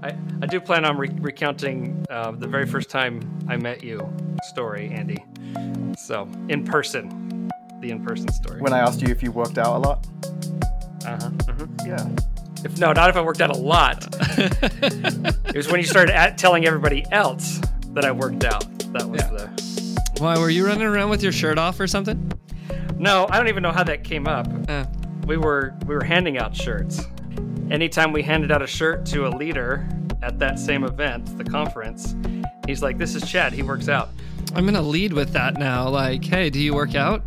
I do plan on recounting the very first time I met you story, Andy. So, in person. The in-person story. When I asked you if you worked out a lot? Yeah. Not if I worked out a lot. It was when you started telling everybody else that I worked out. That was Why, were you running around with your shirt off or something? No, I don't even know how that came up. We were handing out shirts. Anytime we handed out a shirt to a leader at that same event, the conference, he's like, "This is Chad. He works out." I'm gonna lead with that now. Like, hey, do you work out?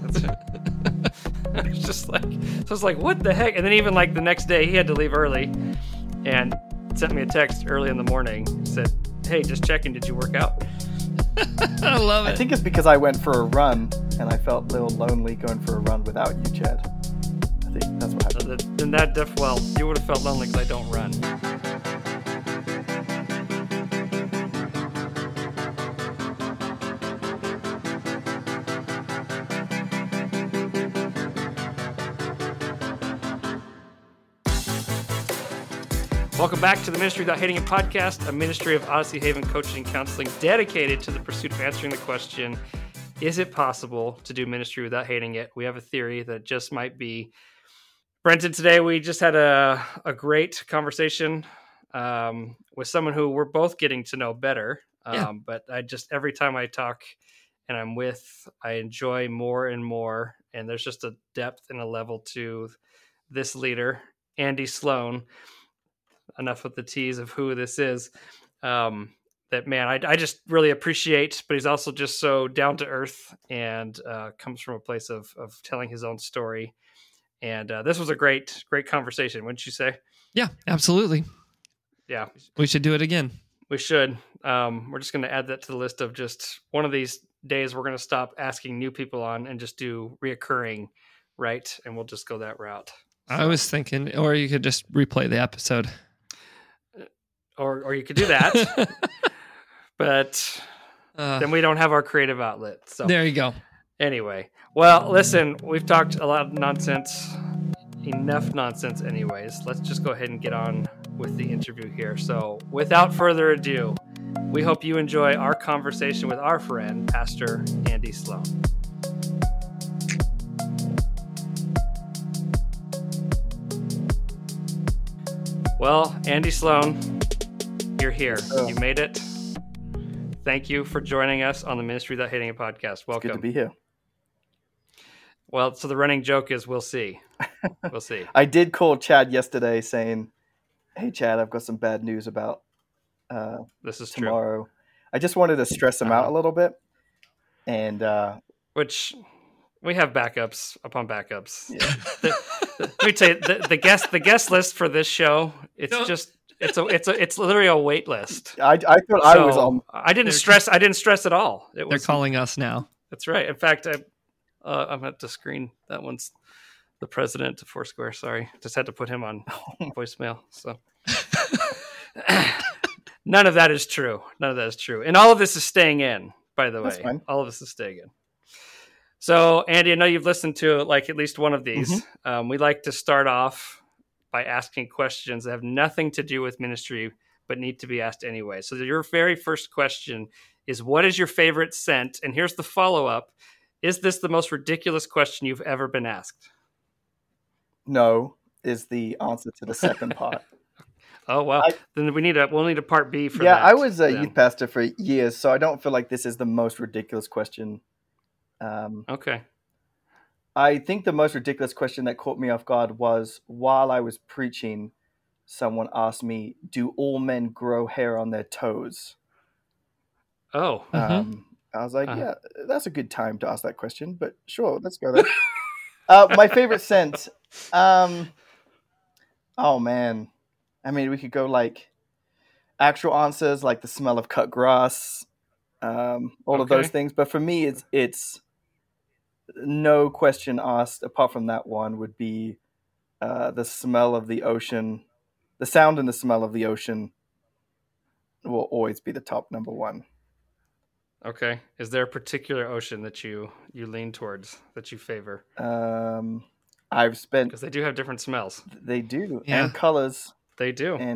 It's just like, so I was like, what the heck? And then even like the next day, he had to leave early, and sent me a text early in the morning. Said, "Hey, just checking. Did you work out?" I love it. I think it's because I went for a run and I felt a little lonely going for a run without you, Chad. I think that's what happened. Then you would have felt lonely because I don't run. Welcome back to the Ministry Without Hating It podcast, a ministry of Odyssey Haven coaching and counseling dedicated to the pursuit of answering the question, is it possible to do ministry without hating it? We have a theory that just might be. Brenton, today we just had a great conversation with someone who we're both getting to know better. But every time I talk and I'm with, I enjoy more and more. And there's just a depth and a level to this leader, Andy Sloan. Enough with the tease of who this is. That man, I just really appreciate, but he's also just so down to earth and comes from a place of telling his own story. And this was a great conversation, wouldn't you say? Yeah, absolutely. Yeah. We should do it again. We should. We're just going to add that to the list of just one of these days we're going to stop asking new people on and just do reoccurring, right? And we'll just go that route. So. I was thinking, or you could just replay the episode. Or you could do that, but then we don't have our creative outlet. So there you go. Anyway, well, listen, we've talked a lot of nonsense, enough nonsense anyways. Let's just go ahead and get on with the interview here. So without further ado, we hope you enjoy our conversation with our friend, Pastor Andy Sloan. Well, Andy Sloan, you're here. You made it. Thank you for joining us on the Ministry Without Hating It podcast. Welcome. It's good to be here. Well, so the running joke is we'll see. We'll see. I did call Chad yesterday saying, "Hey, Chad, I've got some bad news about this is tomorrow." True. I just wanted to stress him out a little bit. And which we have backups upon backups. Yeah. Let me tell you, the guest list for this show, it's literally a wait list. I thought I was on. I didn't stress at all. They're calling us now. That's right. In fact, I'm going to screen that one's the president of Foursquare. Sorry, just had to put him on voicemail. So none of that is true. And all of this is staying in. By the way, all of this is staying in. So, Andy, I know you've listened to like at least one of these. Mm-hmm. We like to start off by asking questions that have nothing to do with ministry, but need to be asked anyway. So your very first question is, what is your favorite scent? And here's the follow-up. Is this the most ridiculous question you've ever been asked? No, is the answer to the second part. Oh, well, then we'll need a part B for that. Yeah, I was a youth pastor for years, so I don't feel like this is the most ridiculous question. Okay. I think the most ridiculous question that caught me off guard was while I was preaching, someone asked me, "Do all men grow hair on their toes?" Oh. I was like, yeah, that's a good time to ask that question, but sure, let's go there. My favorite scent. Oh, man. I mean, we could go like actual answers, like the smell of cut grass, all of those things. But for me, it's no question asked, apart from that one, would be the smell of the ocean. The sound and the smell of the ocean will always be the top number one. Okay. Is there a particular ocean that you lean towards, that you favor? I've spent... Because they do have different smells. They do. Yeah. And colors. They do. And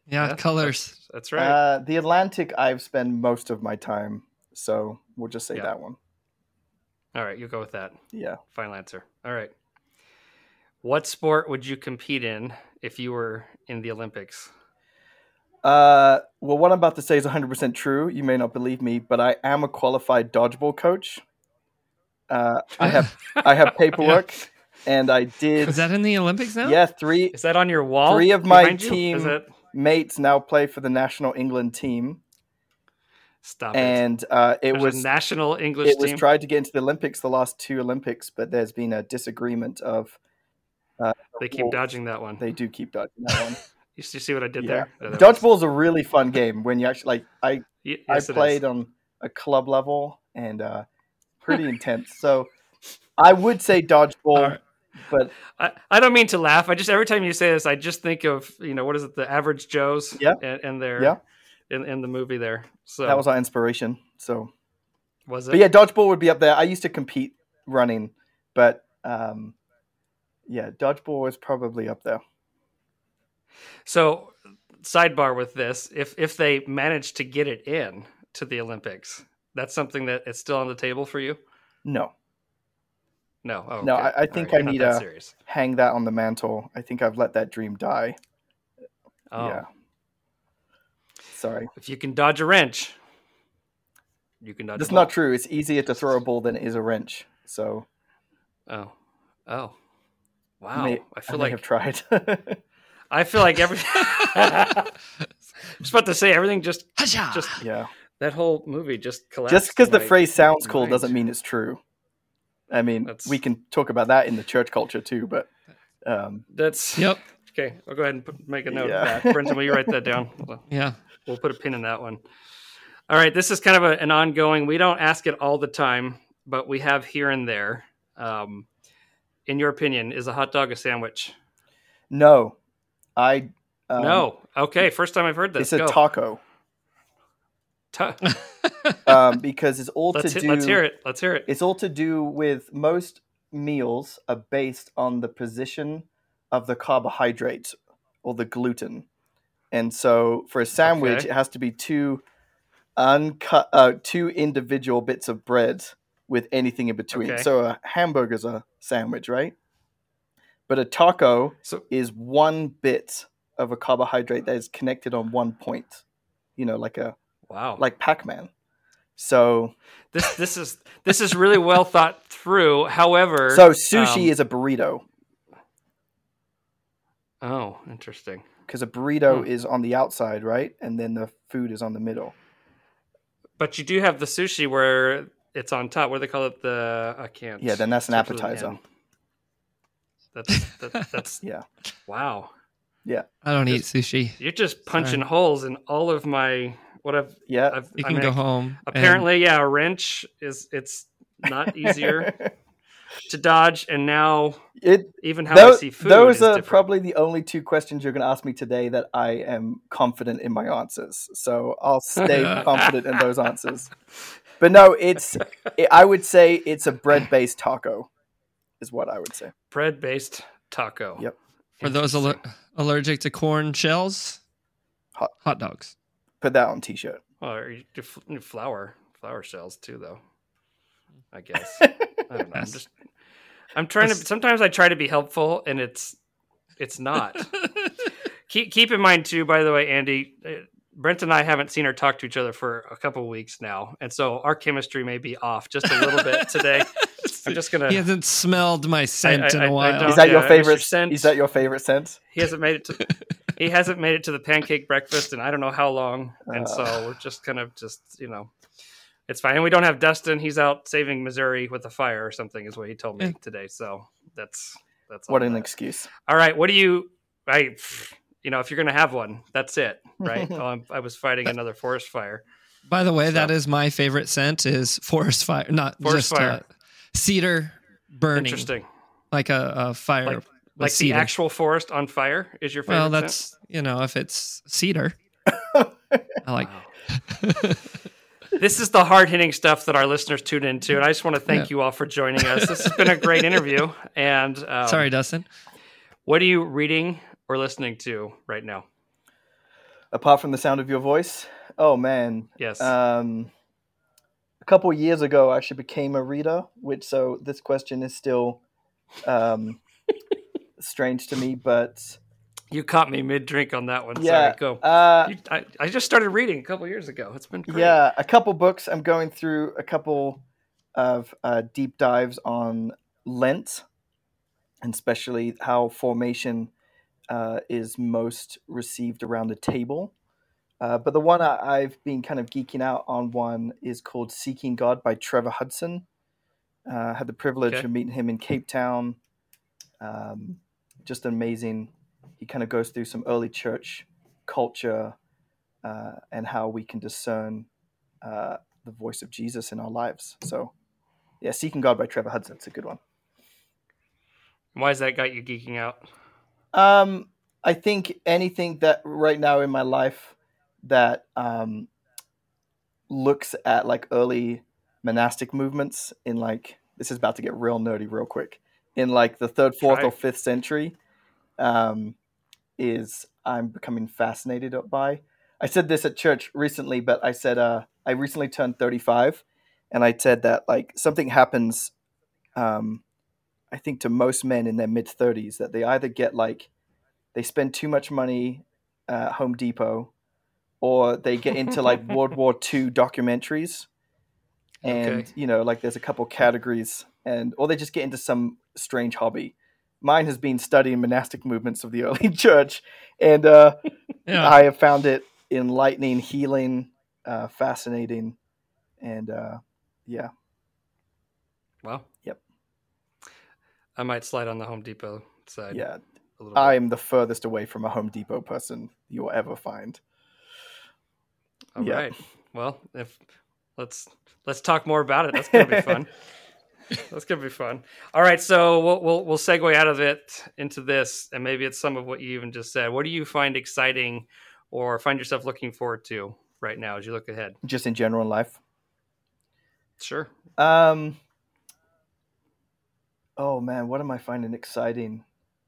Yeah, colors. That's right. The Atlantic, I've spent most of my time, so we'll just say that one. All right, you go with that. Yeah. Final answer. All right. What sport would you compete in if you were in the Olympics? Well, what I'm about to say is 100% true. You may not believe me, but I am a qualified dodgeball coach. I have paperwork, and I did. Is that in the Olympics now? Yeah, 3. Is that on your wall? 3 of my behind you? team mates now play for the national England team. Stop and it There's was a national English It was team? tried to get into the Olympics, the last 2 Olympics, but there's been a disagreement of. They keep dodging that one. They do keep dodging that one. You see what I did there? No, Dodgeball's a really fun game when you actually I Yes, played on a club level and pretty intense. So I would say dodgeball, but I don't mean to laugh. I just every time you say this, I just think of what is it, the Average Joes? And their in the movie there. So that was our inspiration. So was it? But yeah, dodgeball would be up there. I used to compete running, but yeah, dodgeball is probably up there. So, sidebar with this: if they manage to get it in to the Olympics, that's something that is still on the table for you. No. No. Oh, okay. No, I think I need to serious. hang that on the mantle. I think I've let that dream die. Oh. Yeah. Sorry. If you can dodge a wrench, you can dodge. That's a ball. not true. It's easier to throw a ball than it is a wrench. So. Oh. Wow. I feel like I've tried. I feel like every. I was about to say everything just yeah. That whole movie just collapsed. Just because the phrase sounds cool doesn't mean it's true. I mean, we can talk about that in the church culture too, but that's Yep. Okay, I'll go ahead and make a note of that. Brenton, will you write that down? Yeah. We'll put a pin in that one. All right, this is kind of an ongoing. We don't ask it all the time, but we have here and there. In your opinion, is a hot dog a sandwich? No. No. Okay, first time I've heard this. It's a taco. Because it's all Let's hear it. It's all to do with most meals are based on the position of the carbohydrate or the gluten. And so for a sandwich, it has to be 2 individual bits of bread with anything in between. Okay. So a hamburger's a sandwich, right? But a taco is 1 bit of a carbohydrate that is connected on 1 point. Like Pac-Man. So this is really well thought through. However, so sushi is a burrito. Oh, interesting. Because a burrito is on the outside, right? And then the food is on the middle. But you do have the sushi where it's on top. What do they call it? I can't. Yeah, then that's an appetizer. That's yeah. Wow. Yeah. I don't eat sushi. You're just punching holes in all of my what I've. Yeah. You can go home. Apparently, a wrench it's not easier to dodge, and now even how I see food. Those are probably the only 2 questions you're going to ask me today that I am confident in my answers. So I'll stay confident in those answers. But no, I would say it's a bread-based taco, is what I would say. Bread-based taco. Yep. For those allergic to corn shells, hot dogs. Put that on T-shirt. Or you do flour shells too, though. I guess. I don't know. I'm trying to. Sometimes I try to be helpful, and it's not. Keep in mind too. By the way, Andy, Brent and I haven't seen or talked to each other for a couple of weeks now, and so our chemistry may be off just a little bit today. I'm just gonna. He hasn't smelled my scent in a while. Is that your favorite scent? Is that your favorite scent? He hasn't made it to. He hasn't made it to the pancake breakfast in I don't know how long, and so we're just kind of it's fine. And we don't have Dustin. He's out saving Missouri with a fire or something, is what he told me today. So that's what an excuse. All right, what do you? If you're gonna have one, that's it, right? I was fighting another forest fire. By the way, that is my favorite scent is forest fire, not forest just fire. Cedar burning. Interesting. Like a fire. Like the actual forest on fire is your favorite? Well, that's scent? If it's cedar, I like. Wow. This is the hard-hitting stuff that our listeners tune into, and I just want to thank you all for joining us. This has been a great interview. And sorry, Dustin. What are you reading or listening to right now? Apart from the sound of your voice? Oh, man. Yes. A couple years ago, I actually became a reader, so this question is still strange to me, but... You caught me mid-drink on that one. Yeah, sorry, go. I just started reading a couple years ago. It's been great. Yeah, a couple books. I'm going through a couple of deep dives on Lent, and especially how formation is most received around the table. But the one I've been kind of geeking out on one is called Seeking God by Trevor Hudson. I had the privilege of meeting him in Cape Town. Just amazing. He kind of goes through some early church culture and how we can discern the voice of Jesus in our lives. So, yeah, Seeking God by Trevor Hudson. It's a good one. Why has that got you geeking out? I think anything that right now in my life that looks at like early monastic movements in like, this is about to get real nerdy real quick, in like the 3rd, 4th, or 5th century, is I'm becoming fascinated by. I said this at church recently, but I said I recently turned 35, and I said that like something happens, I think to most men in their mid-30s, that they either get like, they spend too much money at Home Depot, or they get into like World War II documentaries, and you know, like there's a couple categories, or they just get into some strange hobby. Mine has been studying monastic movements of the early church, and I have found it enlightening, healing, fascinating, and yeah. Well, yep. I might slide on the Home Depot side. Yeah, I am the furthest away from a Home Depot person you'll ever find. All right. Well, let's talk more about it. That's gonna be fun. That's gonna be fun. All right, so we'll segue out of it into this, and maybe it's some of what you even just said. What do you find exciting, or find yourself looking forward to right now as you look ahead? Just in general in life. Sure. Oh man, what am I finding exciting?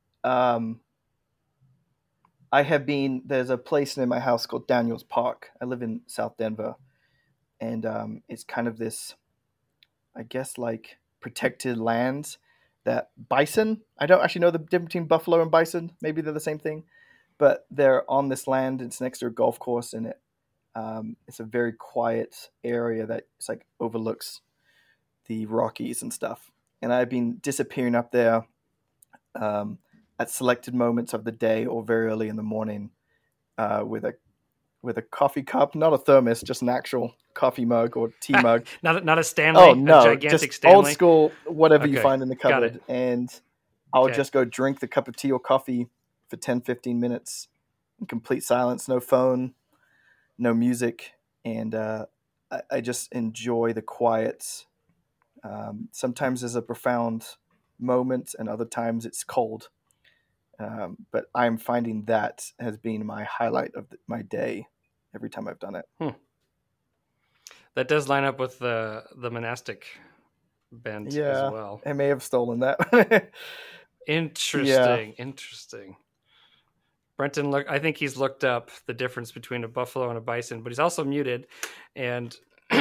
There's a place near my house called Daniels Park. I live in South Denver, and it's kind of this, I guess, like protected lands that bison, I don't actually know the difference between buffalo and bison. Maybe they're the same thing, but they're on this land. It's next to a golf course, and it's a very quiet area that it's like overlooks the Rockies and stuff. And I've been disappearing up there at selected moments of the day or very early in the morning with a coffee cup, not a thermos, just an actual coffee mug or tea mug. not a Stanley. Oh no, a gigantic just Stanley. Old school, whatever you find in the cupboard, and I'll just go drink the cup of tea or coffee for 10-15 minutes in complete silence, no phone, no music, and I just enjoy the quiet. Sometimes there's a profound moment, and other times it's cold. But I'm finding that has been my highlight of my day every time I've done it. That does line up with the monastic bent as well. I may have stolen that. Interesting. Brenton, I think he's looked up the difference between a buffalo and a bison, but he's also muted, and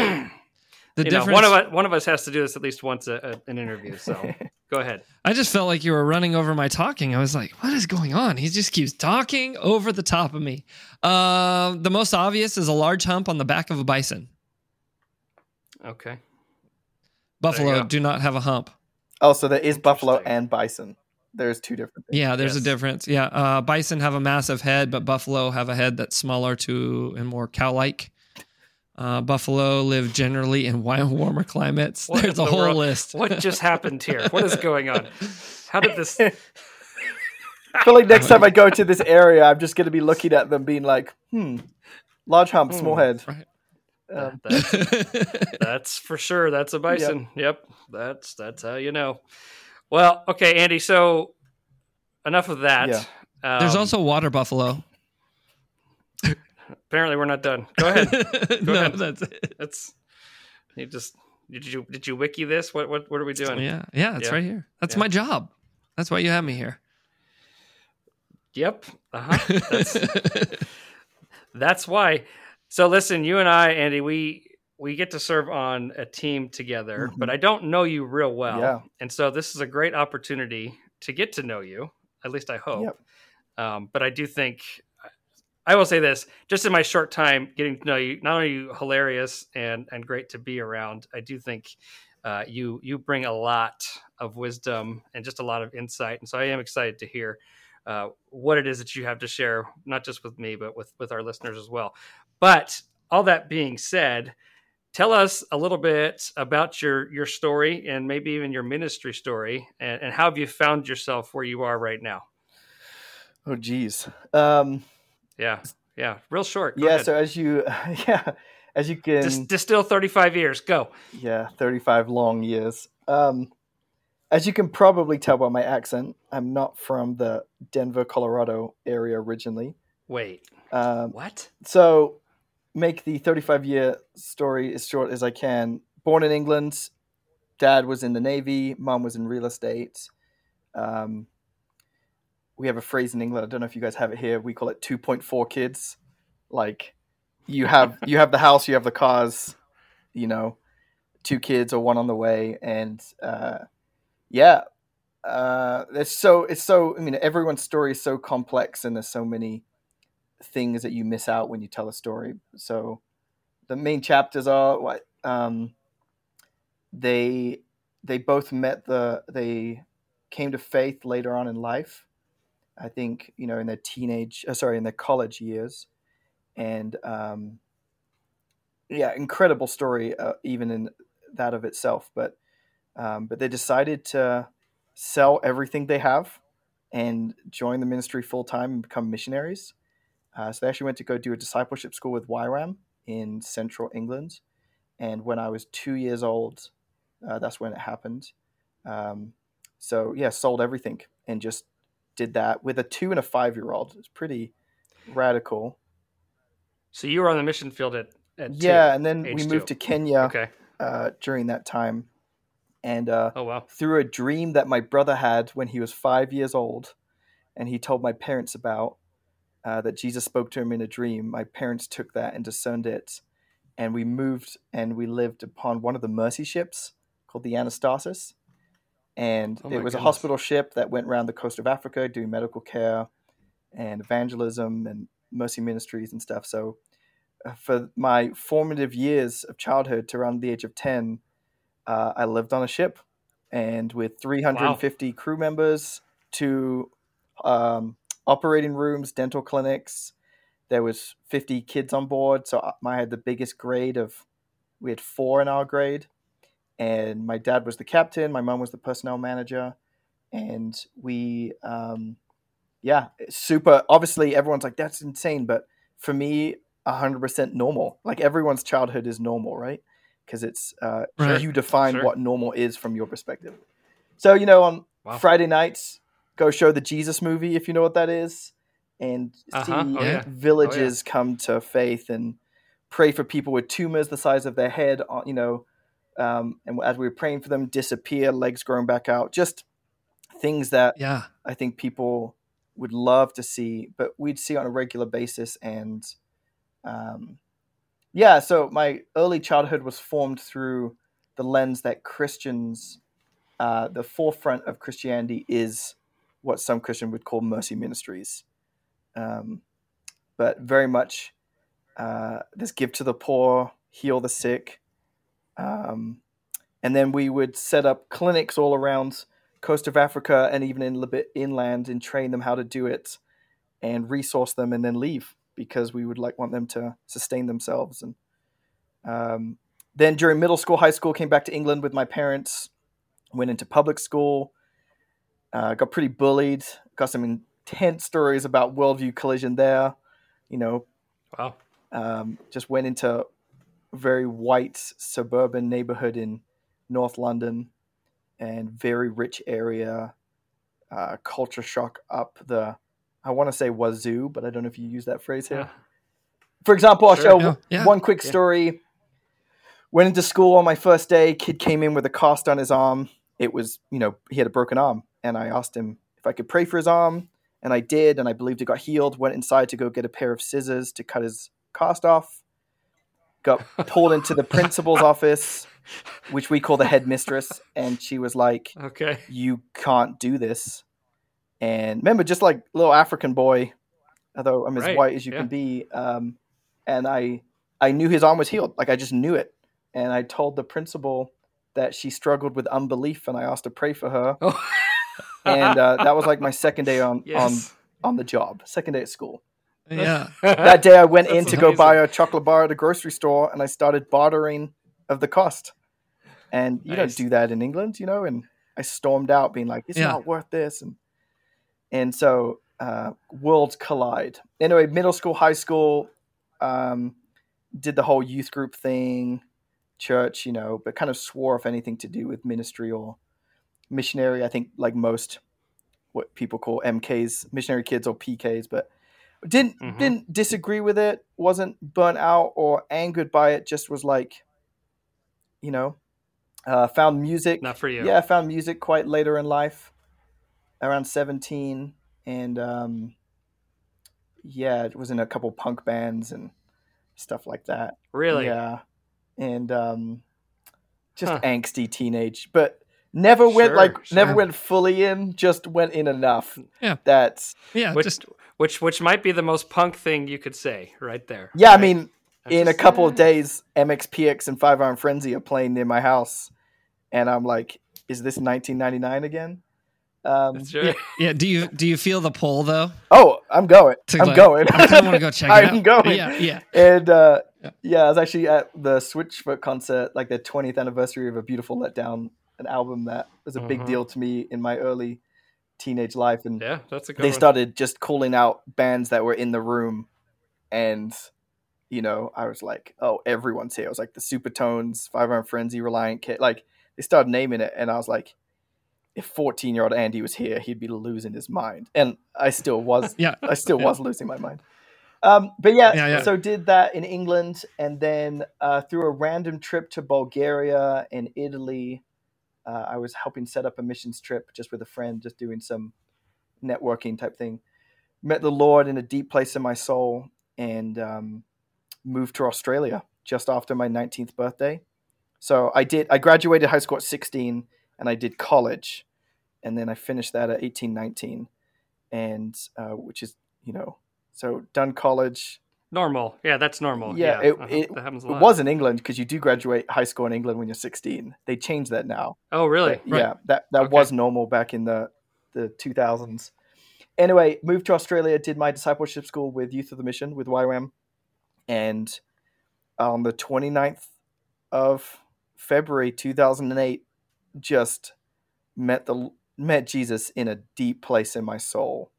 one of us has to do this at least once an interview. So go ahead. I just felt like you were running over my talking. I was like, what is going on? He just keeps talking over the top of me. The most obvious is a large hump on the back of a bison. Okay. Buffalo do not have a hump. Oh, so there is buffalo and bison. There's two different things. Yeah, there's a difference. Yeah, bison have a massive head, but buffalo have a head that's smaller and more cow-like. Buffalo live generally in warmer climates. There's a whole list. What just happened here? What is going on? How did this... I feel like next time I go to this area, I'm just going to be looking at them being like, large hump, small head. Right. That's for sure. That's a bison. Yep. That's how you know. Well, okay, Andy, so enough of that. Yeah. There's also water buffalo. Apparently we're not done. Go ahead. Go ahead. That's it. Did you wiki this? What are we doing? Yeah, it's right here. That's my job. That's why you have me here. Yep. That's why. So listen, you and I, Andy, we get to serve on a team together, but I don't know you real well. Yeah. And so this is a great opportunity to get to know you. At least I hope. Yep. But I do think I will say this, just in my short time getting to know you, not only are you hilarious and great to be around, I do think you bring a lot of wisdom and just a lot of insight. And so I am excited to hear what it is that you have to share, not just with me, but with our listeners as well. But all that being said, tell us a little bit about your story and maybe even your ministry story, and how have you found yourself where you are right now? Oh, geez. Yeah. Real short. Go ahead. So as you can distill 35 years. Go. Yeah, 35 long years. As you can probably tell by my accent, I'm not from the Denver, Colorado area originally. Wait. What? So make the 35-year story as short as I can. Born in England, dad was in the Navy, mom was in real estate. We have a phrase in England, I don't know if you guys have it here, we call it 2.4 kids. Like you have the house, you have the cars, 2 kids or one on the way. And it's so I mean, everyone's story is so complex and there's so many things that you miss out when you tell a story. So the main chapters are what they both they came to faith later on in life. I think, in their college years. And incredible story, even in that of itself. But they decided to sell everything they have and join the ministry full time and become missionaries. So they actually went to go do a discipleship school with YWAM in central England. And when I was 2 years old, that's when it happened. Sold everything and just did that with a 2 and a 5-year-old. It's pretty radical. So you were on the mission field at 2, and then we two. moved to Kenya during that time. And through a dream that my brother had when he was 5 years old, and he told my parents about, that Jesus spoke to him in a dream, my parents took that and discerned it. And we moved and we lived upon one of the mercy ships called the Anastasis. And it was a hospital ship that went around the coast of Africa doing medical care and evangelism and mercy ministries and stuff. So for my formative years of childhood to around the age of 10, I lived on a ship and with 350 crew members, 2 operating rooms, dental clinics. There was 50 kids on board. So I had the biggest grade we had 4 in our grade. And my dad was the captain. My mom was the personnel manager. And we, super. Obviously, everyone's like, that's insane. But for me, 100% normal. Like everyone's childhood is normal, right? Because it's you define what normal is from your perspective. So, on Friday nights, go show the Jesus movie, if you know what that is. And see villages come to faith and pray for people with tumors the size of their head, and as we were praying for them, disappear, legs growing back out, just things that I think people would love to see, but we'd see on a regular basis. And so my early childhood was formed through the lens that Christians, the forefront of Christianity is what some Christian would call mercy ministries. But very much this give to the poor, heal the sick. And then we would set up clinics all around coast of Africa and even in a little bit inland and train them how to do it and resource them and then leave because we would want them to sustain themselves. And then during middle school, high school, came back to England with my parents, went into public school, got pretty bullied, got some intense stories about worldview collision there, just went into a very white suburban neighborhood in North London and very rich area, culture shock up I want to say wazoo, but I don't know if you use that phrase here. For example, I'll show one quick story. Went into school on my first day, kid came in with a cast on his arm. It was, he had a broken arm. And I asked him if I could pray for his arm. And I did, and I believed it got healed. Went inside to go get a pair of scissors to cut his cast off. Got pulled into the principal's office, which we call the headmistress. And she was like, Okay. you can't do this. And remember, just like little African boy, although I'm as white as you can be. And I knew his arm was healed. Like, I just knew it. And I told the principal that she struggled with unbelief, and I asked to pray for her. Oh. And that was like my second day on the job, second day at school. Yeah. That day I went in to amazing. go buy a chocolate bar at a grocery store, and I started bartering of the cost. And you don't do that in England, and I stormed out being like, it's not worth this. And so worlds collide. Anyway, middle school, high school, did the whole youth group thing, church, but kind of swore off anything to do with ministry or missionary. I think like most what people call MKs, missionary kids, or PKs, but didn't disagree with it, wasn't burnt out or angered by it, just was like, found music. Not for you. Yeah, I found music quite later in life, around 17, and it was in a couple punk bands and stuff like that. Really? Yeah. And just angsty teenage, but never went fully in, just went in enough. Yeah. That's which might be the most punk thing you could say right there. Yeah, right? I mean, in a couple of days, MXPX and 5 Iron Frenzy are playing near my house, and I'm like, is this 1999 again? That's right. Yeah. Do you feel the pull though? Oh, I'm going. I'm going. I kind of want to go check it out. I'm going. Yeah. And I was actually at the Switchfoot concert, like the 20th anniversary of A Beautiful Letdown, an album that was a big deal to me in my early teenage life. And that's a good they one. started just calling out bands that were in the room, and I was like, oh, everyone's here. I was like the Supertones, 5 Iron Frenzy, Reliant K. Like, they started naming it, and I was like, if 14-year-old Andy was here, he'd be losing his mind. And I still was. I still was losing my mind. So did that in England, and then through a random trip to Bulgaria and Italy, I was helping set up a missions trip just with a friend, just doing some networking type thing. Met the Lord in a deep place in my soul, and moved to Australia just after my 19th birthday. So I graduated high school at 16, and I did college, and then I finished that at 18, 19, and which is, so done college. Normal. Yeah, that's normal. Yeah, that happens a lot. It was in England, because you do graduate high school in England when you're 16. They changed that now. Oh, really? But, yeah, that was normal back in the 2000s. Anyway, moved to Australia, did my discipleship school with Youth of the Mission, with YWAM, and on the 29th of February 2008, just met Jesus in a deep place in my soul.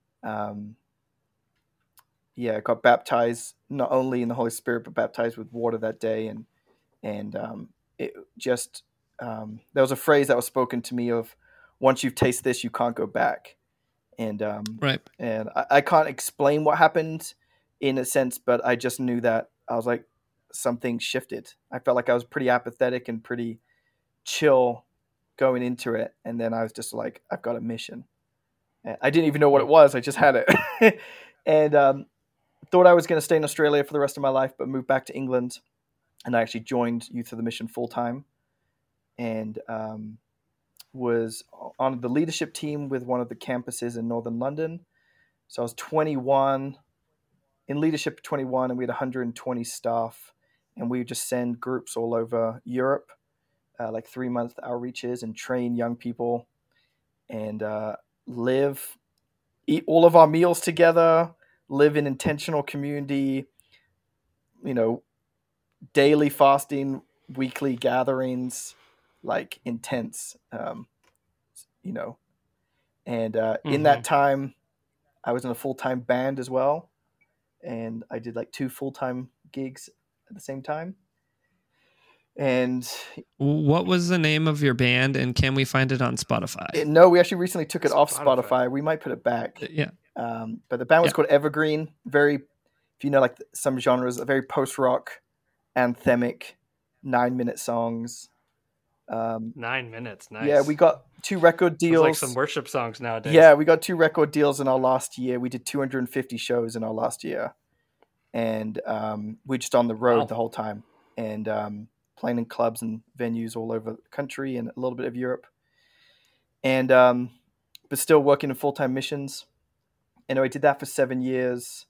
I got baptized not only in the Holy Spirit, but baptized with water that day, and it just there was a phrase that was spoken to me of, once you've tasted this, you can't go back. And and I can't explain what happened in a sense, but I just knew that I was like, something shifted. I felt like I was pretty apathetic and pretty chill going into it, and then I was just like, I've got a mission. And I didn't even know what it was. I just had it. And thought I was going to stay in Australia for the rest of my life, but moved back to England, and I actually joined Youth of the Mission full time, and was on the leadership team with one of the campuses in Northern London. So I was 21 in leadership, 21, and we had 120 staff, and we would just send groups all over Europe, like 3-month outreaches, and train young people, and eat all of our meals together, live in intentional community, daily fasting, weekly gatherings, like intense, and in that time I was in a full-time band as well, and I did like 2 full-time gigs at the same time. And what was the name of your band, and can we find it on Spotify? No, we actually recently took it off Spotify. We might put it back. Yeah. But the band was called Evergreen. Very, if you know, like some genres, a very post-rock, anthemic, 9-minute songs. 9 minutes. Nice. Yeah, we got 2 record deals. Sounds like some worship songs nowadays. Yeah, we got 2 record deals in our last year. We did 250 shows in our last year. And we're just on the road the whole time. And playing in clubs and venues all over the country and a little bit of Europe. And but still working in full-time missions. And I did that for 7 years.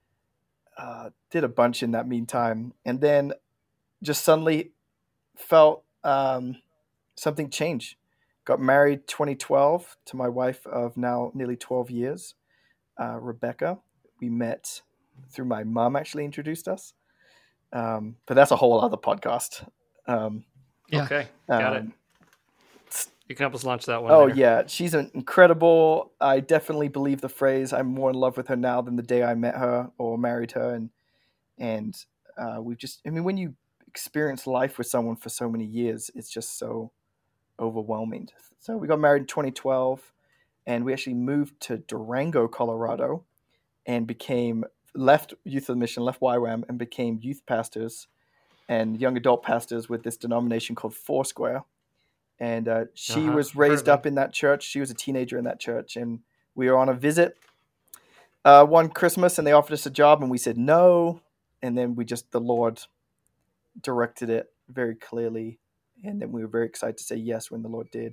Did a bunch in that meantime. And then just suddenly felt something change. Got married 2012 to my wife of now nearly 12 years, Rebecca. We met through my mom, actually introduced us. But that's a whole other podcast. Okay, got it. You can help us launch that one. Oh, later. Yeah. She's incredible. I definitely believe the phrase, I'm more in love with her now than the day I met her or married her. And we've just, I mean, when you experience life with someone for so many years, it's just so overwhelming. So we got married in 2012 and we actually moved to Durango, Colorado and left Youth of the Mission, left YWAM and became youth pastors and young adult pastors with this denomination called Foursquare. And she was raised up in that church. She was a teenager in that church. And we were on a visit one Christmas and they offered us a job and we said no. And then the Lord directed it very clearly. And then we were very excited to say yes when the Lord did.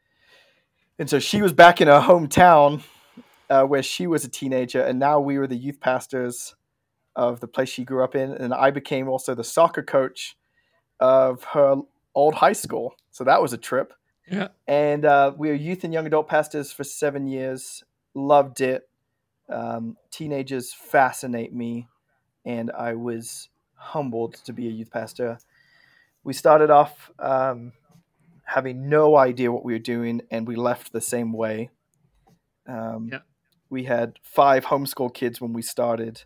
And so she was back in her hometown where she was a teenager. And now we were the youth pastors of the place she grew up in. And I became also the soccer coach of her old high school. So that was a trip. Yeah. And we were youth and young adult pastors for 7 years. Loved it. Teenagers fascinate me. And I was humbled to be a youth pastor. We started off having no idea what we were doing, and we left the same way. We had 5 homeschool kids when we started,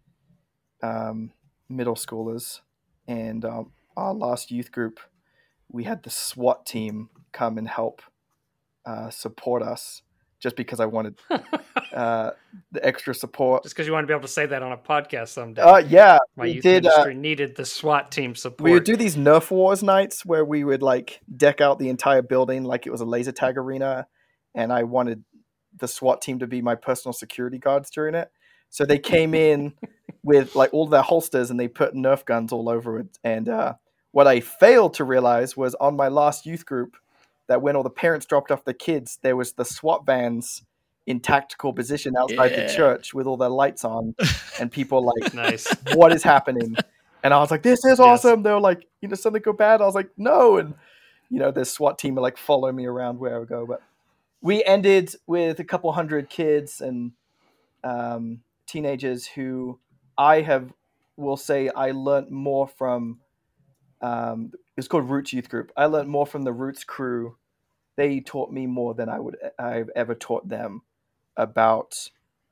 middle schoolers. And our last youth group, we had the SWAT team come and help support us just because I wanted the extra support. Just because you want to be able to say that on a podcast someday. Yeah. My youth ministry needed the SWAT team support. We would do these Nerf Wars nights where we would deck out the entire building like it was a laser tag arena. And I wanted the SWAT team to be my personal security guards during it. So they came in with all their holsters and they put Nerf guns all over it. And what I failed to realize was on my last youth group that when all the parents dropped off the kids, there was the SWAT vans in tactical position outside the church with all their lights on and people nice. What is happening? And I was like, this is awesome. They were like, something go bad. I was like, no. And, this SWAT team would follow me around where I go. But we ended with a couple hundred kids and teenagers who will say I learned more from, it's called Roots Youth Group. I learned more from the Roots crew. They taught me more than I've ever taught them about,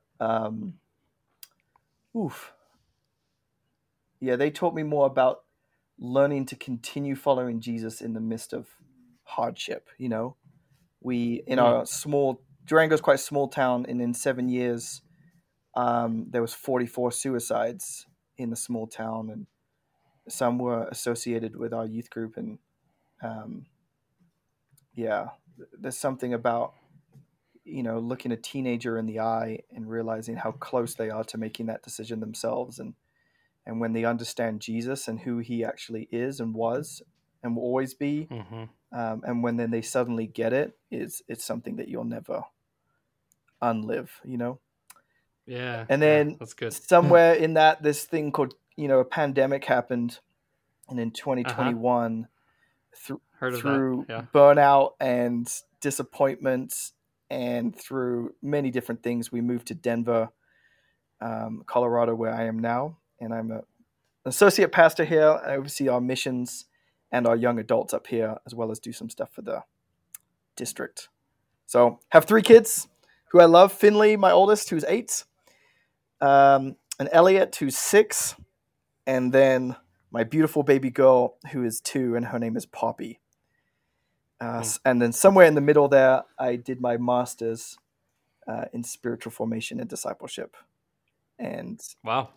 they taught me more about learning to continue following Jesus in the midst of hardship. Our Durango's quite a small town, and in 7 years, there was 44 suicides in the small town, and some were associated with our youth group. And there's something about looking a teenager in the eye and realizing how close they are to making that decision themselves, and when they understand Jesus and who he actually is and was and will always be, and when then they suddenly get it, it's something that you'll never unlive. Yeah. And then that's good. Somewhere in that, this thing called a pandemic happened, and in 2021, through burnout and disappointment and through many different things, we moved to Denver, Colorado, where I am now. And I'm an associate pastor here. I oversee our missions and our young adults up here, as well as do some stuff for the district. So have 3 kids who I love. Finley, my oldest, who's 8. And Elliot, who's 6. And then my beautiful baby girl, who is 2, and her name is Poppy. And then somewhere in the middle there, I did my master's in spiritual formation and discipleship. And wow.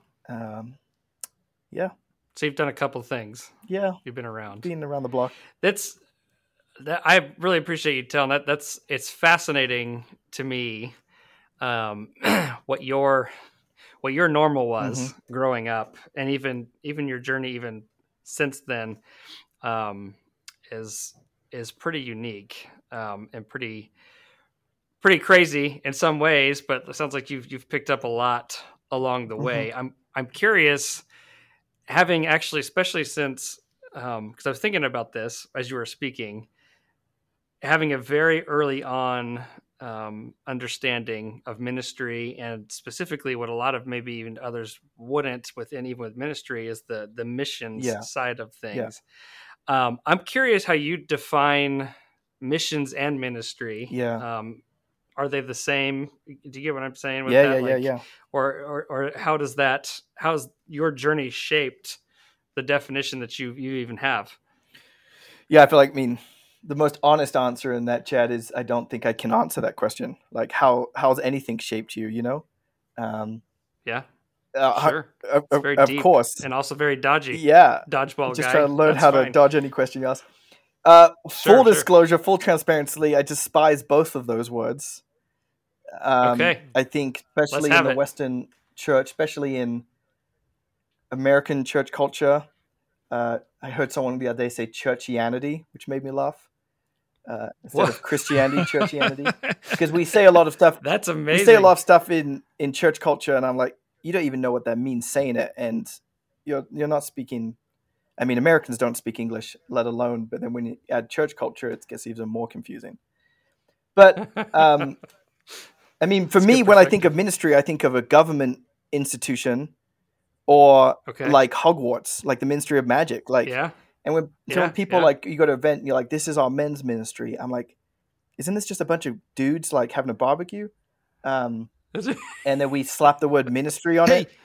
Yeah. So you've done a couple things. Yeah. You've been around. Being around the block. That's I really appreciate you telling that. It's fascinating to me, what your normal was growing up, and even your journey even since then, um, is pretty unique, and pretty crazy in some ways. But it sounds like you've picked up a lot along the way. I'm curious, having actually, especially since, because I was thinking about this as you were speaking, having a very early on understanding of ministry, and specifically what a lot of maybe even others wouldn't even with ministry, is the missions side of things. I'm curious how you define missions and ministry. Are they the same? Do you get what I'm saying with that? Yeah. Or how's your journey shaped the definition that you even have? Yeah, I feel like, the most honest answer in that, Chad, is I don't think I can answer that question. Like, how's anything shaped you, Yeah. Sure. Very of deep, course. and also very dodgy. Yeah. Dodgeball just guy. trying to learn how to dodge any question you ask. Full disclosure, full transparency, I despise both of those words. Okay. I think, especially in the Western church, especially in American church culture, I heard someone the other day say churchianity, which made me laugh. Instead of Christianity, churchianity. Because we say a lot of stuff. That's amazing. We say a lot of stuff in church culture, and I'm like, you don't even know what that means saying it, and you're not speaking. Americans don't speak English, let alone. But then when you add church culture, it gets even more confusing. But for me, when I think of ministry, I think of a government institution, or like Hogwarts, like the Ministry of Magic, like. Yeah. And when people like, you go to an event and you're like, this is our men's ministry, I'm like, isn't this just a bunch of dudes like having a barbecue? And then we slap the word ministry on it,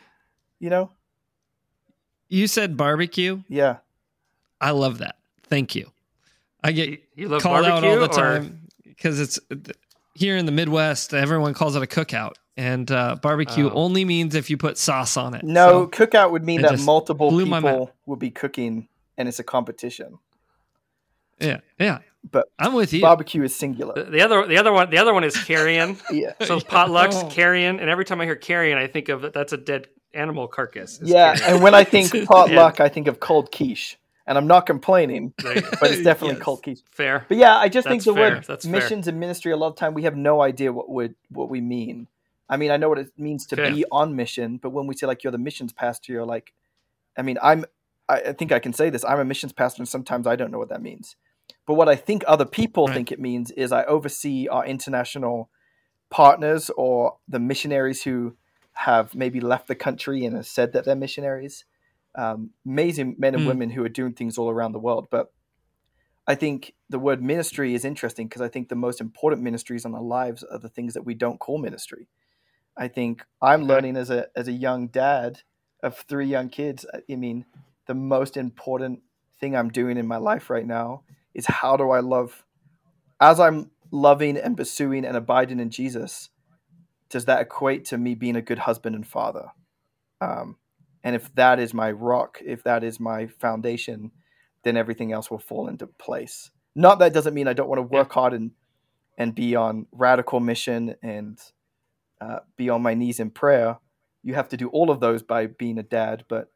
You said barbecue? Yeah. I love that. Thank you. I get you love called out all the or... time because it's here in the Midwest, everyone calls it a cookout. And barbecue only means if you put sauce on it. No, so cookout would mean that multiple people will be cooking, and it's a competition. Yeah. But I'm with you. Barbecue is singular. The other one is carrion. Yeah. So potlucks, carrion, and every time I hear carrion, I think of that's a dead animal carcass. Carrion. And when I think potluck, I think of cold quiche. And I'm not complaining, but it's definitely cold quiche. Fair. But yeah, I just think the word missions and ministry, a lot of time we have no idea what we mean. I know what it means to be on mission, but when we say like you're the missions pastor, you're like, I think I can say this. I'm a missions pastor, and sometimes I don't know what that means. But what I think other people think it means is I oversee our international partners, or the missionaries who have maybe left the country and have said that they're missionaries. Amazing men and women who are doing things all around the world. But I think the word ministry is interesting because I think the most important ministries in our lives are the things that we don't call ministry. I think I'm learning as a young dad of 3 young kids. The most important thing I'm doing in my life right now is how do I love, as I'm loving and pursuing and abiding in Jesus, does that equate to me being a good husband and father? And if that is my rock, if that is my foundation, then everything else will fall into place. Not that doesn't mean I don't want to work hard and be on radical mission and be on my knees in prayer. You have to do all of those by being a dad, but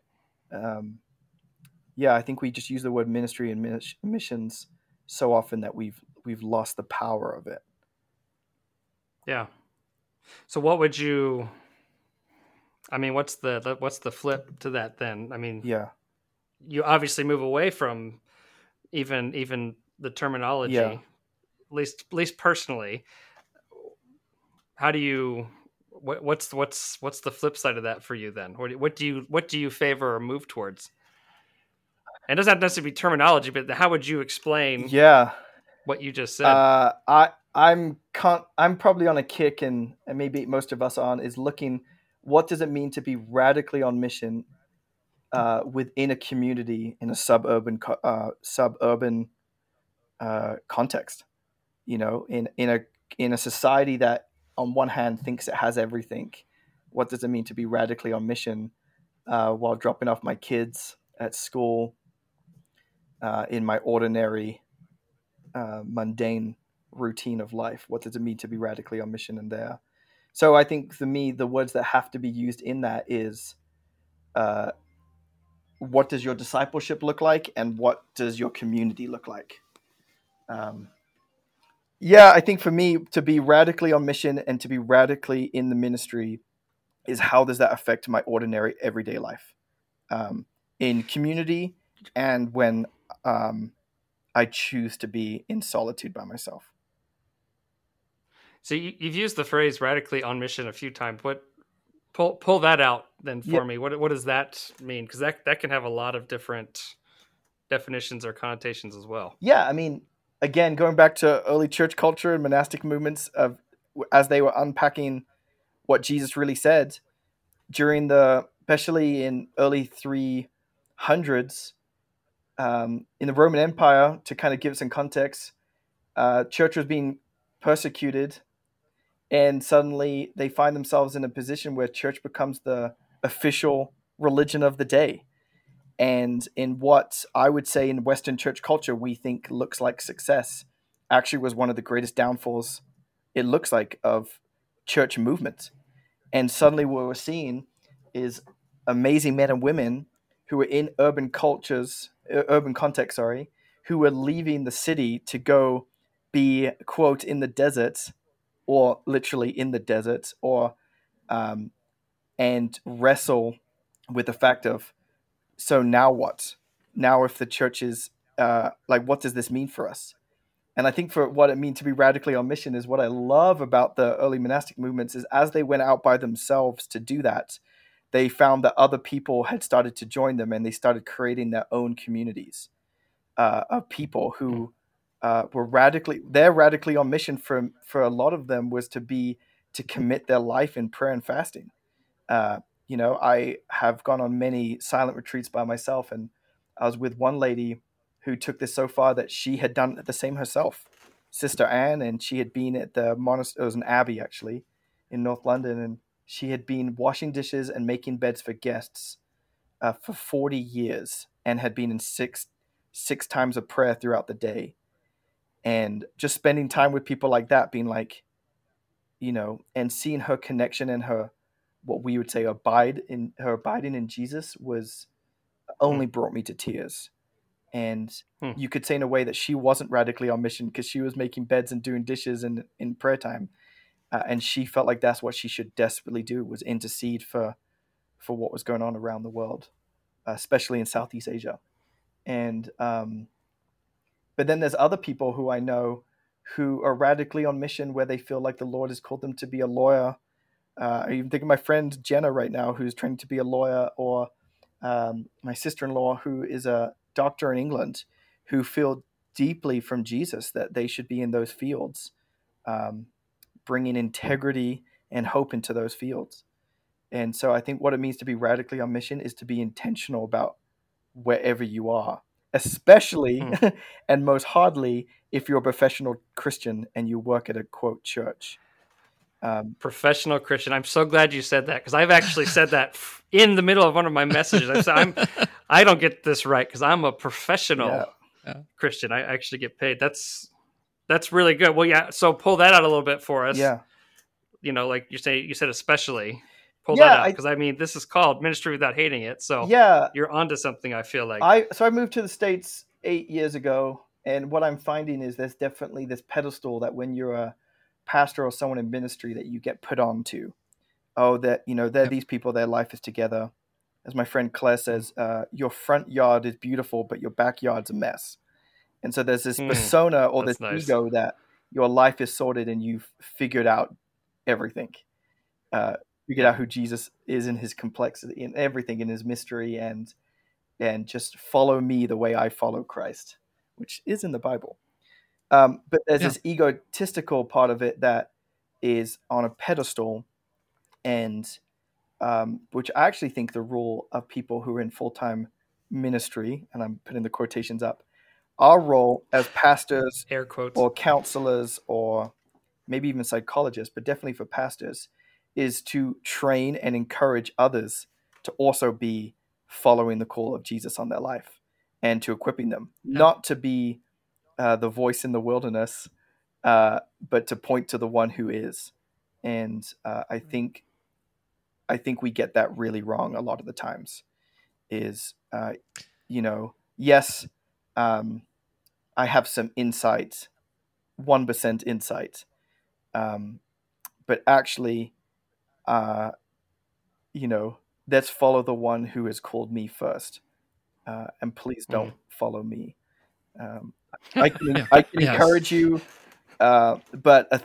I think we just use the word ministry and missions so often that we've lost the power of it. Yeah. So what would you? What's the flip to that then? You obviously move away from even the terminology, at least personally. How do you? What's the flip side of that for you then? What do you favor or move towards? And it doesn't have to necessarily be terminology, but how would you explain? What you just said. I'm probably on a kick, and maybe most of us are, is looking. What does it mean to be radically on mission within a community in a suburban context? In a society that on one hand thinks it has everything. What does it mean to be radically on mission while dropping off my kids at school in my ordinary mundane routine of life. What does it mean to be radically on mission in there? So I think for me, the words that have to be used in that is, what does your discipleship look like, and what does your community look like? I think for me, to be radically on mission and to be radically in the ministry is, how does that affect my ordinary everyday life, in community, and when I choose to be in solitude by myself. So you've used the phrase radically on mission a few times. What pull that out then for me? What does that mean? Because that can have a lot of different definitions or connotations as well. Yeah, I mean, again, going back to early church culture and monastic movements, as they were unpacking what Jesus really said during especially in early 300s, in the Roman Empire, to kind of give some context, church was being persecuted, and suddenly they find themselves in a position where church becomes the official religion of the day. And in what I would say in Western church culture we think looks like success, actually was one of the greatest downfalls, it looks like, of church movement. And suddenly what we're seeing is amazing men and women who are in urban contexts, who were leaving the city to go be, quote, in the desert, or literally in the desert, or and wrestle with the fact of, so now what? Now if the church is what does this mean for us? And I think for what it means to be radically on mission is, what I love about the early monastic movements is, as they went out by themselves to do that, they found that other people had started to join them, and they started creating their own communities of people who were radically on mission. For a lot of them was to commit their life in prayer and fasting. I have gone on many silent retreats by myself, and I was with one lady who took this so far that she had done the same herself, Sister Anne, and she had been at the monastery. It was an abbey actually in North London, and she had been washing dishes and making beds for guests for 40 years, and had been in six times of prayer throughout the day. And just spending time with people like that, being like, and seeing her connection and her, what we would say, abiding in Jesus, was only brought me to tears. And you could say in a way that she wasn't radically on mission, because she was making beds and doing dishes in prayer time. And she felt like that's what she should desperately do, was intercede for what was going on around the world, especially in Southeast Asia. And but then there's other people who I know who are radically on mission, where they feel like the Lord has called them to be a lawyer. I even think of my friend Jenna right now, who's training to be a lawyer, or my sister-in-law, who is a doctor in England, who feel deeply from Jesus that they should be in those fields, bringing integrity and hope into those fields. And so I think what it means to be radically on mission is to be intentional about wherever you are, especially and most hardly if you're a professional Christian and you work at a, quote, church. Professional Christian. I'm so glad you said that, because I've actually said that in the middle of one of my messages. I said I don't get this right, because I'm a professional Christian. I actually get paid. That's really good. Well, yeah. So pull that out a little bit for us. Yeah. Like you said, especially pull that out, because this is called Ministry Without Hating It. So you're onto something, I feel like. I moved to the States 8 years ago, and what I'm finding is there's definitely this pedestal that when you're a pastor or someone in ministry that you get put on to. Oh, that, they're these people, their life is together. As my friend Claire says, your front yard is beautiful, but your backyard's a mess. And so there's this persona or this ego that your life is sorted and you've figured out everything. Figured out who Jesus is in his complexity and everything in his mystery, and just follow me the way I follow Christ, which is in the Bible. But there's this egotistical part of it that is on a pedestal, and which I actually think the role of people who are in full-time ministry, and I'm putting the quotations up, our role as pastors, air quotes, or counselors, or maybe even psychologists, but definitely for pastors, is to train and encourage others to also be following the call of Jesus on their life, and to equipping them, not to be the voice in the wilderness, but to point to the one who is. And I think we get that really wrong a lot of the times. Is yes, I have some insight, 1% insight, but actually, let's follow the one who has called me first, and please don't follow me. I can encourage you, but a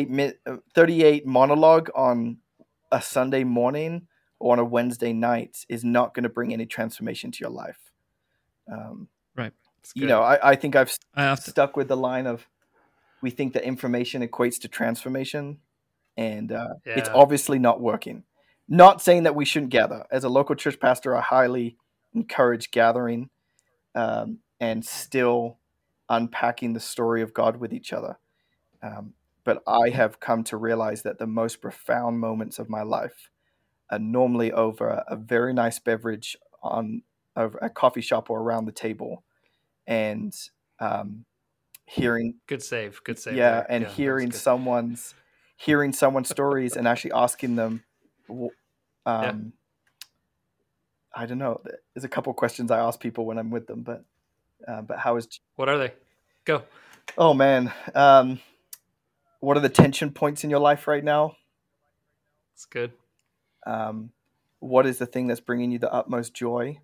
38 monologue on a Sunday morning or on a Wednesday night is not going to bring any transformation to your life. Right. I think I've stuck with the line of, we think that information equates to transformation, and it's obviously not working. Not saying that we shouldn't gather. As a local church pastor, I highly encourage gathering and still unpacking the story of God with each other. But I have come to realize that the most profound moments of my life are normally over a very nice beverage over a coffee shop or around the table, and hearing good save yeah, and hearing someone's stories and actually asking them, I don't know, there's a couple questions I ask people when I'm with them, but what are they? Go. Oh man, what are the tension points in your life right now? That's good. What is the thing that's bringing you the utmost joy?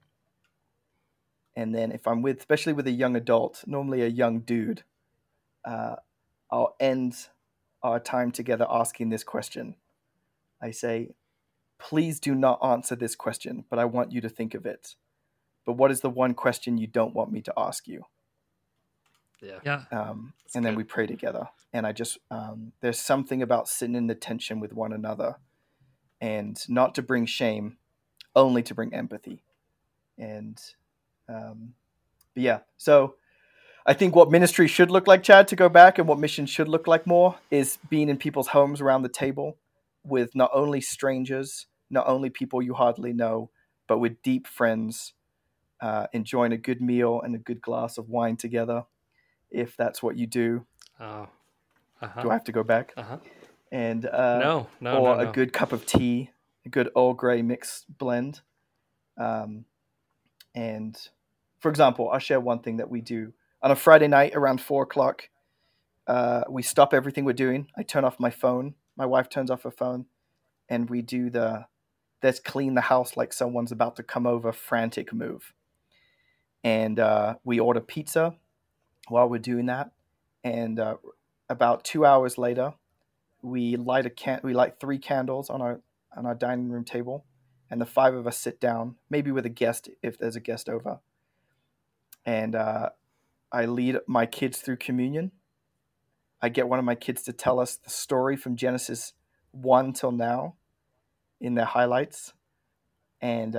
And then if I'm especially with a young adult, normally a young dude, I'll end our time together asking this question. I say, please do not answer this question, but I want you to think of it. But what is the one question you don't want me to ask you? Yeah. And then we pray together. And I just, there's something about sitting in the tension with one another, and not to bring shame, only to bring empathy. And, but yeah, so I think what ministry should look like, Chad, to go back, and what mission should look like more, is being in people's homes around the table with not only strangers, not only people you hardly know, but with deep friends, enjoying a good meal and a good glass of wine together, if that's what you do. Do I have to go back? And no. A good cup of tea, a good Earl Grey mixed blend. And for example, I'll share one thing that we do on a Friday night around 4:00. We stop everything we're doing. I turn off my phone. My wife turns off her phone, and we do let's clean the house like someone's about to come over frantic move. And we order pizza while we're doing that. And about 2 hours later, we light 3 candles on our dining room table, and the 5 of us sit down, maybe with a guest if there's a guest over. And I lead my kids through communion. I get one of my kids to tell us the story from Genesis 1 till now in their highlights. And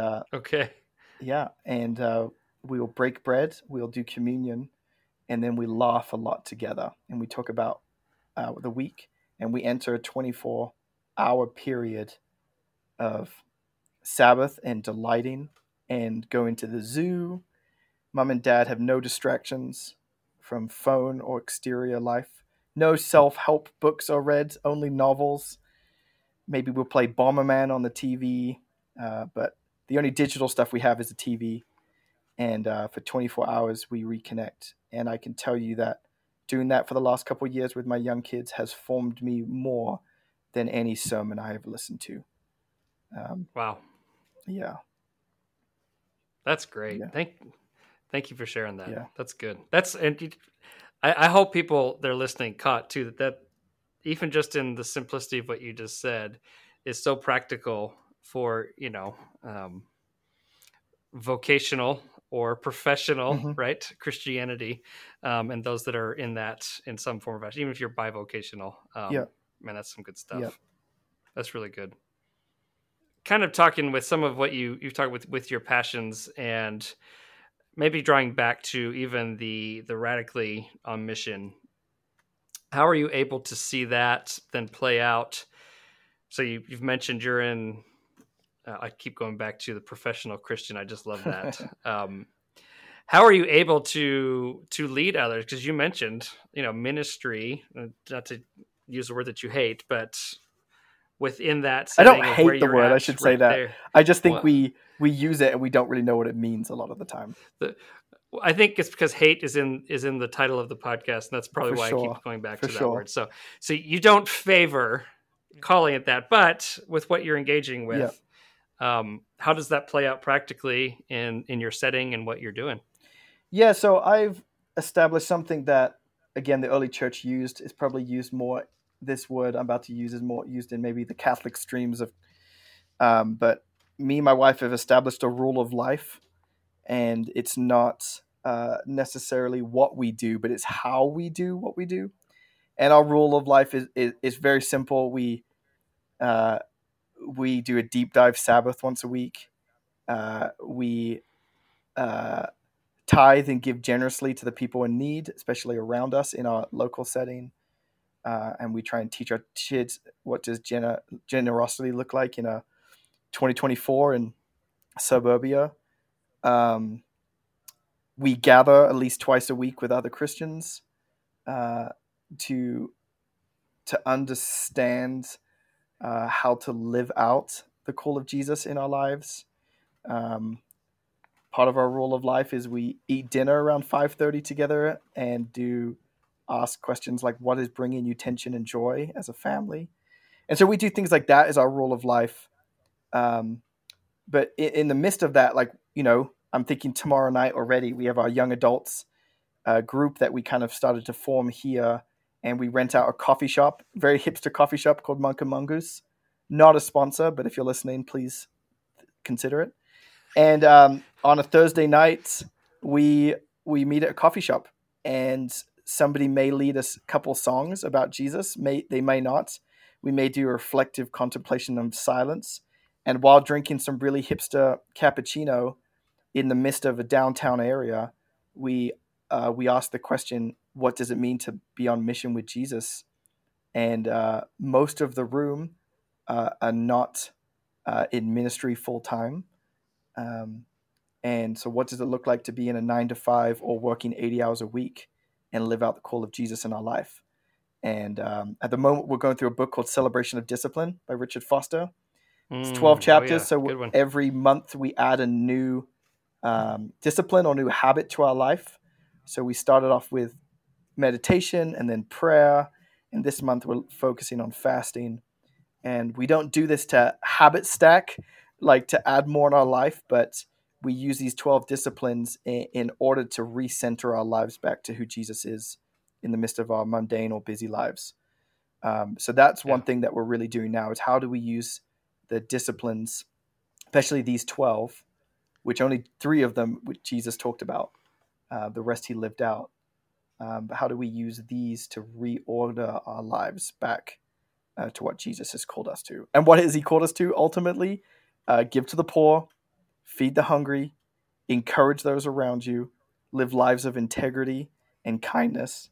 we will break bread, we'll do communion, and then we laugh a lot together, and we talk about the week, and we enter a 24-hour period of Sabbath and delighting and going to the zoo. Mom and Dad have no distractions from phone or exterior life. No self-help books are read, only novels. Maybe we'll play Bomberman on the TV, but the only digital stuff we have is the TV. And for 24 hours, we reconnect. And I can tell you that doing that for the last couple of years with my young kids has formed me more than any sermon I have listened to. Wow. Yeah. That's great. Yeah. Thank you for sharing that. Yeah. That's good. I hope people they're listening caught too that even just in the simplicity of what you just said is so practical for, vocational or professional, right? Christianity, and those that are in that in some form of fashion, even if you're bivocational. Man, that's some good stuff. Yeah. That's really good. Kind of talking with some of what you've talked with your passions, and maybe drawing back to even the radically on mission. How are you able to see that then play out? So you've mentioned you're in. I keep going back to the professional Christian. I just love that. how are you able to lead others? Because you mentioned, ministry, not to use a word that you hate, but within that I setting don't of where hate the you're word. at I should say right that. there. I just think we use it and we don't really know what it means a lot of the time. I think it's because hate is in the title of the podcast, and that's probably why I keep going back to that word. So you don't favor calling it that, but with what you're engaging with, how does that play out practically in your setting and what you're doing? Yeah, so I've established something that, again, the early church used. Is probably used more. This word I'm about to use is more used in maybe the Catholic streams of. But me and my wife have established a rule of life, and it's not necessarily what we do, but it's how we do what we do. And our rule of life is very simple. We do a deep dive Sabbath once a week. We tithe and give generously to the people in need, especially around us in our local setting. And we try and teach our kids what does generosity look like in a 2024 in suburbia. We gather at least twice a week with other Christians to understand how to live out the call of Jesus in our lives. Part of our rule of life is we eat dinner around 5:30 together and ask questions like, what is bringing you tension and joy as a family? And so we do things like that as our rule of life. But in the midst of that, I'm thinking tomorrow night already, we have our young adults group that we kind of started to form here, and we rent out a coffee shop, very hipster coffee shop called Monk and Mongoose. Not a sponsor, but if you're listening, please consider it. And on a Thursday night, we meet at a coffee shop, and somebody may lead us a couple songs about Jesus. They may not. We may do a reflective contemplation of silence. And while drinking some really hipster cappuccino in the midst of a downtown area, we ask the question, what does it mean to be on mission with Jesus? And most of the room are not in ministry full time. And so what does it look like to be in a 9-to-5 or working 80 hours a week and live out the call of Jesus in our life? And at the moment, we're going through a book called Celebration of Discipline by Richard Foster. It's 12 chapters. So every month we add a new discipline or new habit to our life. So we started off with meditation and then prayer. And this month we're focusing on fasting. And we don't do this to habit stack, like to add more in our life, but we use these 12 disciplines in order to recenter our lives back to who Jesus is in the midst of our mundane or busy lives. So that's one thing that we're really doing now, is how do we use the disciplines, especially these 12, which only 3 of them which Jesus talked about, the rest he lived out. But how do we use these to reorder our lives back to what Jesus has called us to? And what has he called us to ultimately? Give to the poor, feed the hungry, encourage those around you, live lives of integrity and kindness.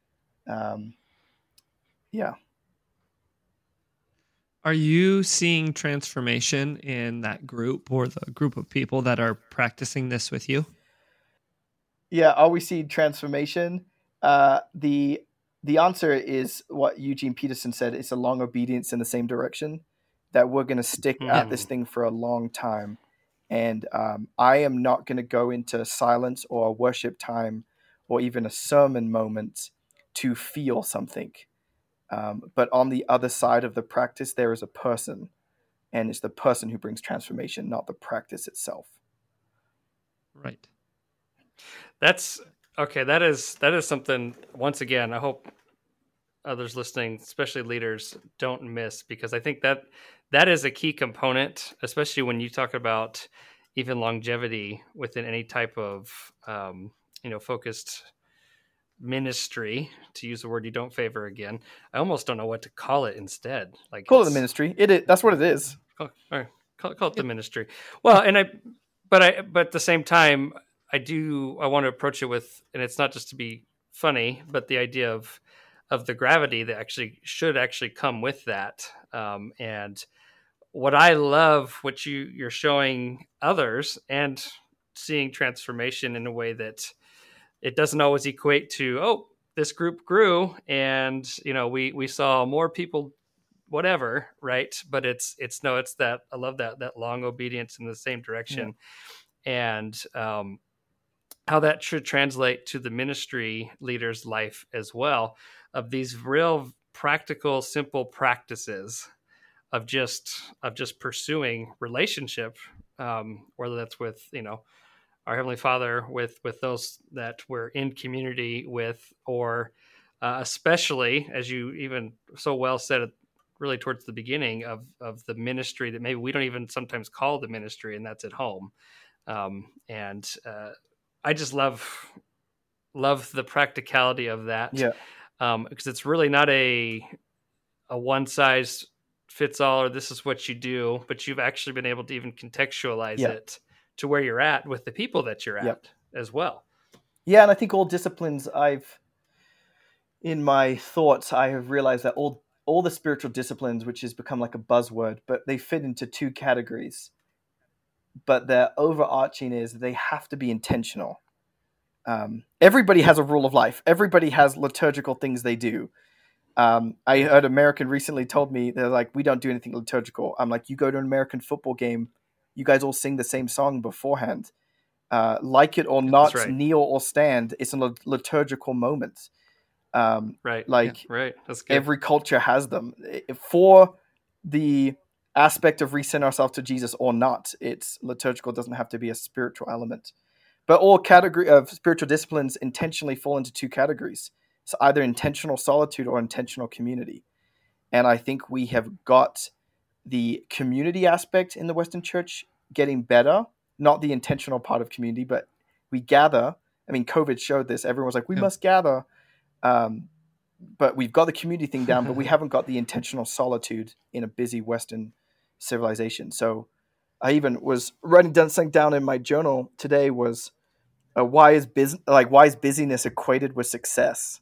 Are you seeing transformation in that group or the group of people that are practicing this with you? Yeah, are we seeing transformation? The answer is what Eugene Peterson said. It's a long obedience in the same direction, that we're going to stick at this thing for a long time. And I am not going to go into silence or a worship time or even a sermon moment to feel something. But on the other side of the practice, there is a person, and it's the person who brings transformation, not the practice itself. Right. That's okay. That is something, once again, I hope others listening, especially leaders, don't miss, because I think that is a key component, especially when you talk about even longevity within any type of, focused ministry, to use the word you don't favor again. I almost don't know what to call it instead. Like, call it the ministry. That's what it is. Call it the ministry. Well, but at the same time, I want to approach it with, and it's not just to be funny, but the idea of the gravity that should come with that. And what I love, what you're showing others, and seeing transformation in a way that it doesn't always equate to, oh, this group grew and, we saw more people, whatever. Right. But it's that, I love that long obedience in the same direction. Yeah. And, how that should translate to the ministry leader's life as well, of these real practical, simple practices of just pursuing relationship, whether that's with, our Heavenly Father, with those that we're in community with, or especially, as you even so well said, really towards the beginning of the ministry that maybe we don't even sometimes call the ministry, and that's at home. I just love the practicality of that. Yeah. Because it's really not a one size fits all, or this is what you do, but you've actually been able to even contextualize it to where you're at with the people that you're at as well. Yeah. And I think all disciplines in my thoughts, I have realized that all the spiritual disciplines, which has become like a buzzword, but they fit into two categories. But their overarching is they have to be intentional. Everybody has a rule of life. Everybody has liturgical things they do. I heard American recently told me, they're like, we don't do anything liturgical. I'm like, you go to an American football game, you guys all sing the same song beforehand. Like it or not, right. Kneel or stand, it's a liturgical moment. Right. Like right. That's good. Every culture has them. For the aspect of recenter ourselves to Jesus or not, it's liturgical. It doesn't have to be a spiritual element. But all category of spiritual disciplines intentionally fall into two categories. So either intentional solitude or intentional community. And I think we have got the community aspect in the Western Church getting better, not the intentional part of community, but we gather. I mean, COVID showed this. Everyone was like, we must gather. But we've got the community thing down, but we haven't got the intentional solitude in a busy Western civilization. So I even was writing something down in my journal today was why is busyness equated with success?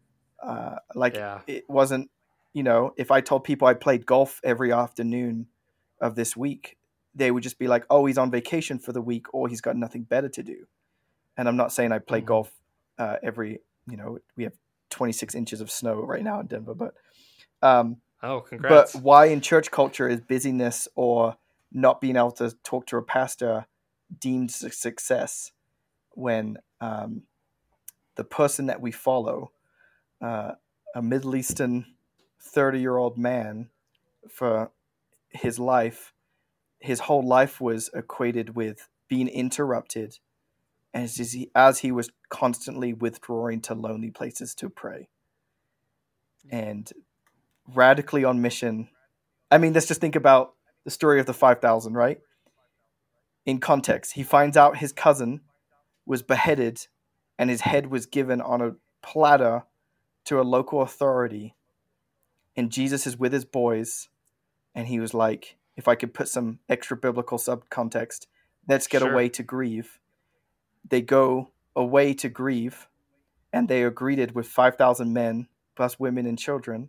It wasn't, if I told people I played golf every afternoon of this week, they would just be like, oh, he's on vacation for the week or he's got nothing better to do. And I'm not saying I play golf we have 26 inches of snow right now in Denver, but congrats. But why in church culture is busyness or not being able to talk to a pastor deemed success when the person that we follow, a Middle Eastern 30-year-old man, for his whole life was equated with being interrupted as he was constantly withdrawing to lonely places to pray and radically on mission. I mean, let's just think about the story of the 5,000, right? In context, he finds out his cousin was beheaded and his head was given on a platter to a local authority. And Jesus is with his boys. And he was like, if I could put some extra biblical subcontext, let's get away to grieve. They go away to grieve, and they are greeted with 5,000 men, plus women and children.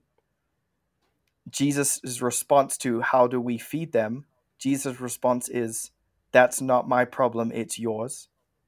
Jesus' response to how do we feed them? Jesus' response is, that's not my problem, it's yours.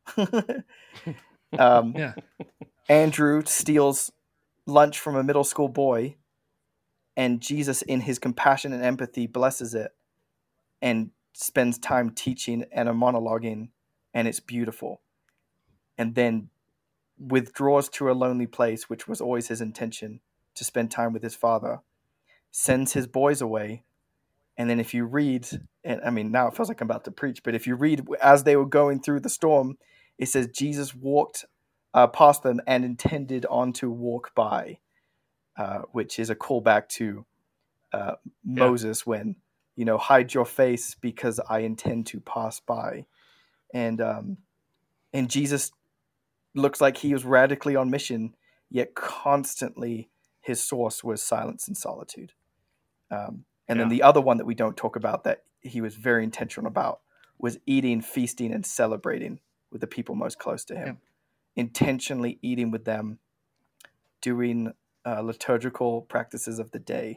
Andrew steals lunch from a middle school boy, and Jesus, in his compassion and empathy, blesses it and spends time teaching and a monologuing, and it's beautiful. And then withdraws to a lonely place, which was always his intention, to spend time with his father, sends his boys away. And then if you read, and I mean, now it feels like I'm about to preach, but if you read as they were going through the storm, it says Jesus walked past them and intended on to walk by, which is a callback to Moses when, hide your face because I intend to pass by. And Jesus looks like he was radically on mission, yet constantly his source was silence and solitude. Then the other one that we don't talk about that he was very intentional about was eating, feasting, and celebrating with the people most close to him. Yeah. Intentionally eating with them, doing liturgical practices of the day.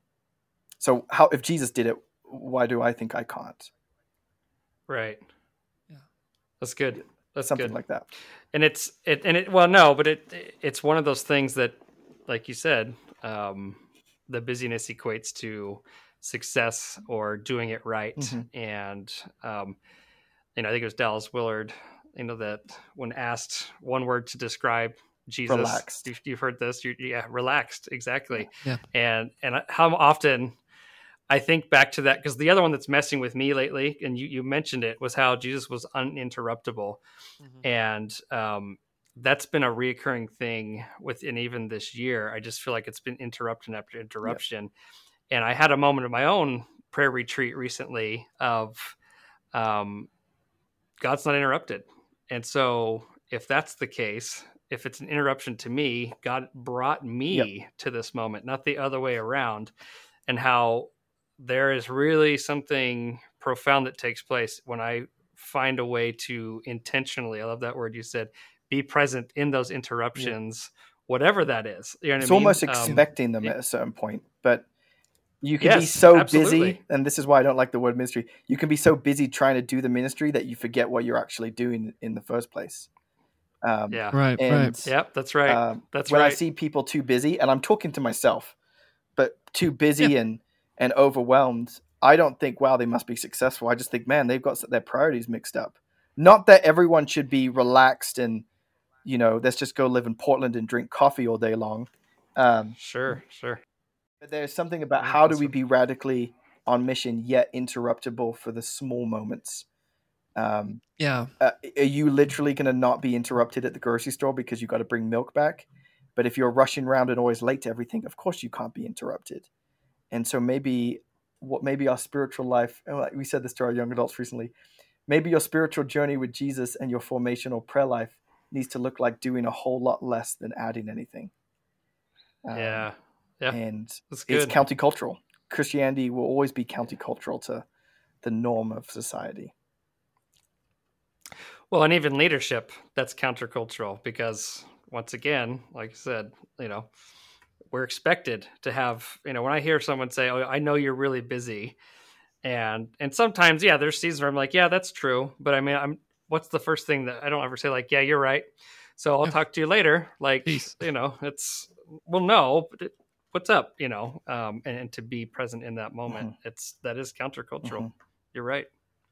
So if Jesus did it, why do I think I can't? Right. That's good. That's something good. like that. And it's one of those things that, like you said, the busyness equates to success or doing it right. Mm-hmm. And I think it was Dallas Willard, that when asked one word to describe Jesus, Relaxed. you've heard this, relaxed, exactly. Yeah. And how often I think back to that, because the other one that's messing with me lately, and you mentioned it, was how Jesus was uninterruptible. Mm-hmm. And that's been a reoccurring thing within even this year. I just feel like it's been interruption after interruption. Yep. And I had a moment of my own prayer retreat recently of God's not interrupted. And so if that's the case, if it's an interruption to me, God brought me to this moment, not the other way around. And how there is really something profound that takes place when I find a way to intentionally, I love that word you said, be present in those interruptions, whatever that is. You know what it's I mean? Almost expecting them at a certain point, but you can be so busy, and this is why I don't like the word ministry. You can be so busy trying to do the ministry that you forget what you're actually doing in the first place. Right. Yep, that's right. When I see people too busy, and I'm talking to myself, but too busy and overwhelmed, I don't think, wow, they must be successful. I just think, man, they've got their priorities mixed up. Not that everyone should be relaxed and, let's just go live in Portland and drink coffee all day long. Sure. But there's something about how do we be radically on mission yet interruptible for the small moments. Are you literally going to not be interrupted at the grocery store because you got to bring milk back? But if you're rushing around and always late to everything, of course you can't be interrupted. And so maybe our spiritual life, we said this to our young adults recently, maybe your spiritual journey with Jesus and your formational prayer life needs to look like doing a whole lot less than adding anything. Yeah. And it's countercultural. Christianity will always be countercultural to the norm of society. Well, and even leadership, that's countercultural because, once again, like I said, we're expected to have, when I hear someone say, "Oh, I know you're really busy," and sometimes, there's seasons where I'm like, "Yeah, that's true," but I mean, what's the first thing that I don't ever say, like, "Yeah, you're right, so I'll talk to you later." Like, Peace. It's no, but what's up, and to be present in that moment, that is countercultural. You're right.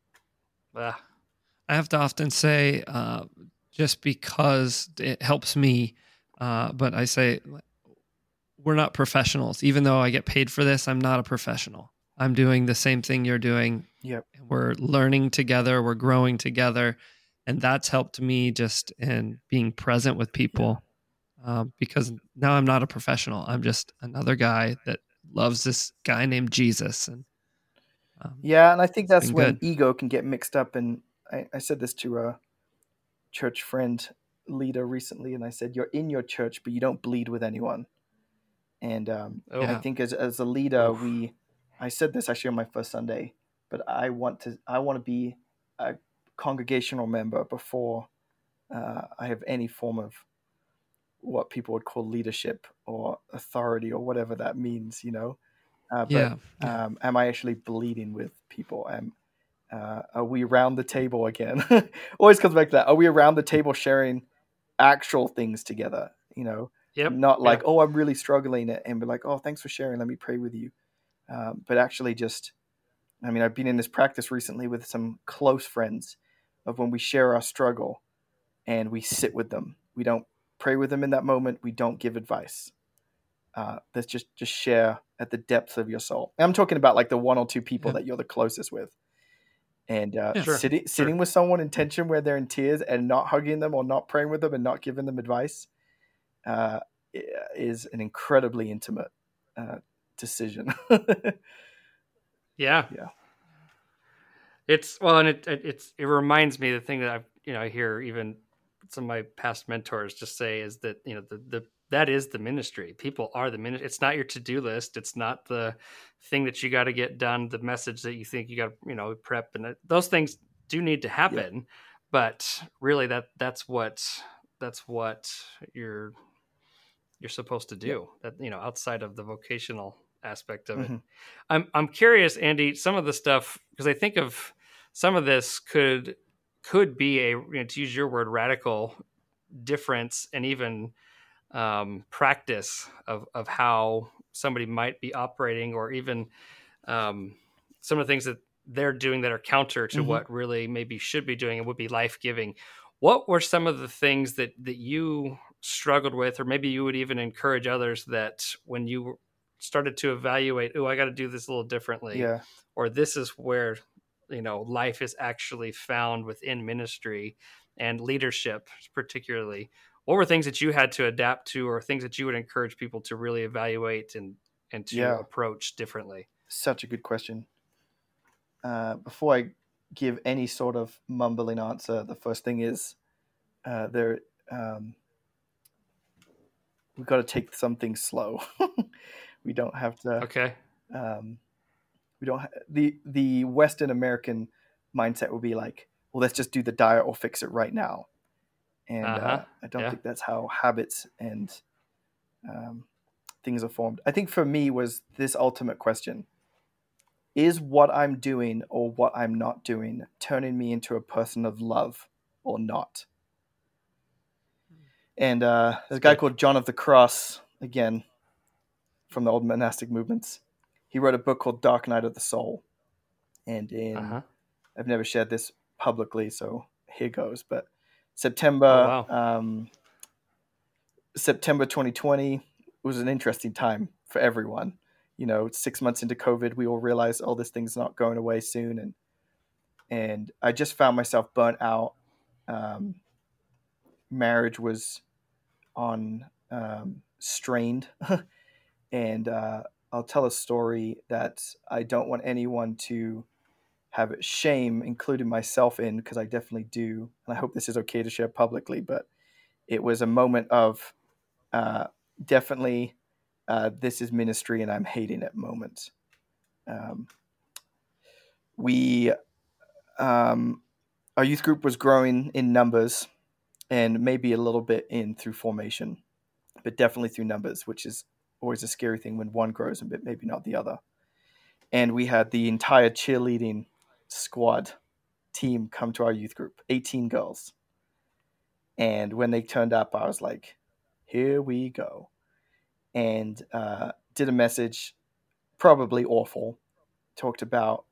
I have to often say, just because it helps me, but I say, we're not professionals. Even though I get paid for this, I'm not a professional. I'm doing the same thing you're doing. Yep. We're learning together. We're growing together. And that's helped me just in being present with people. Because now I'm not a professional. I'm just another guy that loves this guy named Jesus. And and I think that's when ego can get mixed up. And I said this to a church friend leader recently, and I said, you're in your church, but you don't bleed with anyone. And I think as a leader, I said this actually on my first Sunday, but I want to be a congregational member before I have any form of what people would call leadership or authority or whatever that means, Am I actually bleeding with people? Are we around the table again? Always comes back to that. Are we around the table sharing actual things together? Not like, oh, I'm really struggling, and be like, oh, thanks for sharing. Let me pray with you. But actually I've been in this practice recently with some close friends of when we share our struggle and we sit with them. We don't pray with them in that moment. We don't give advice. Let's just share at the depths of your soul. And I'm talking about like the one or two people that you're the closest with. And sitting with someone in tension where they're in tears and not hugging them or not praying with them and not giving them advice is an incredibly intimate decision. Yeah. It's and it reminds me, the thing that I hear even some of my past mentors just say is that that is the ministry. People are the ministry. It's not your to-do list. It's not the thing that you got to get done, the message that you think you got to, prep. And those things do need to happen. But really that's what you're supposed to do, that, outside of the vocational aspect of it. I'm curious, Andy, some of the stuff, because I think of some of this could could be to use your word, radical difference and even practice of how somebody might be operating, or even some of the things that they're doing that are counter to what really maybe should be doing and would be life-giving. What were some of the things that you struggled with, or maybe you would even encourage others that when you started to evaluate, I got to do this a little differently, or this is where life is actually found within ministry and leadership particularly? What were things that you had to adapt to, or things that you would encourage people to really evaluate and to approach differently? Such a good question. Before I give any sort of mumbling answer, the first thing is we've got to take some things slow. We don't have to. Okay. We don't. The Western American mindset would be like, well, let's just do the diet or fix it right now. And I don't think that's how habits and things are formed. I think for me was this ultimate question: is what I'm doing or what I'm not doing turning me into a person of love or not? And there's a guy called John of the Cross, again, from the old monastic movements. He wrote a book called Dark Night of the Soul. And I've never shared this publicly, so here goes. But September 2020 was an interesting time for everyone. 6 months into COVID, we all realized, this thing's not going away soon. And I just found myself burnt out. Marriage was on strained. And I'll tell a story that I don't want anyone to have shame, including myself, in, because I definitely do. And I hope this is okay to share publicly, but it was a moment of definitely this is ministry and I'm hating it moment. Our youth group was growing in numbers and maybe a little bit through formation, but definitely through numbers, which is always a scary thing when one grows a bit, maybe not the other. And we had the entire cheerleading squad team come to our youth group, 18 girls. And when they turned up, I was like, here we go. And did a message, probably awful, talked about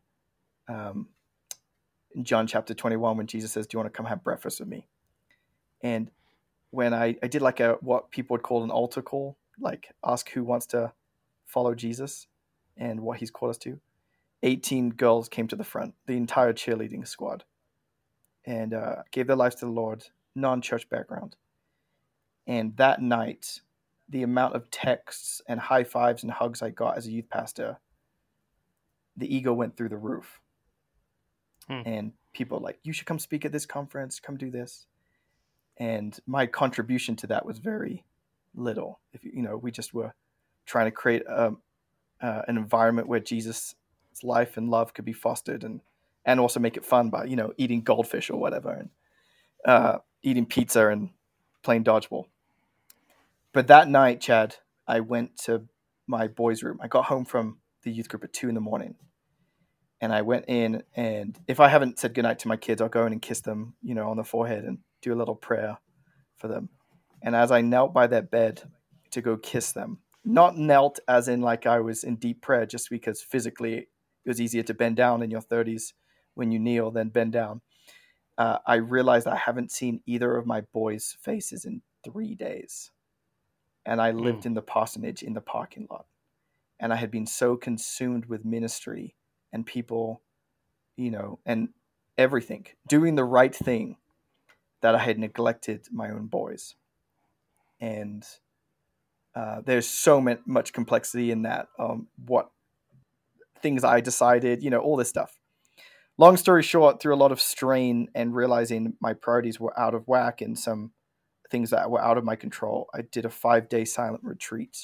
in John chapter 21 when Jesus says, do you want to come have breakfast with me? And when I did like what people would call an altar call, like ask who wants to follow Jesus and what he's called us to, 18 girls came to the front, the entire cheerleading squad, and gave their lives to the Lord, non-church background. And that night, the amount of texts and high fives and hugs I got as a youth pastor, the ego went through the roof. And people were like, you should come speak at this conference, come do this. And my contribution to that was very little. We just were trying to create an environment where Jesus' life and love could be fostered, and also make it fun by, eating goldfish or whatever, and eating pizza and playing dodgeball. But that night, Chad, I went to my boys' room. I got home from the youth group at 2 a.m. And I went in, and if I haven't said goodnight to my kids, I'll go in and kiss them, on the forehead and do a little prayer for them. And as I knelt by their bed to go kiss them, not knelt as in like I was in deep prayer, just because physically it was easier to bend down in your 30s when you kneel than bend down. I realized I haven't seen either of my boys' faces in 3 days. And I lived in the parsonage in the parking lot. And I had been so consumed with ministry and people, and everything, doing the right thing, that I had neglected my own boys. And there's so much complexity in that. What things I decided, all this stuff. Long story short, through a lot of strain and realizing my priorities were out of whack and some things that were out of my control, I did a 5-day silent retreat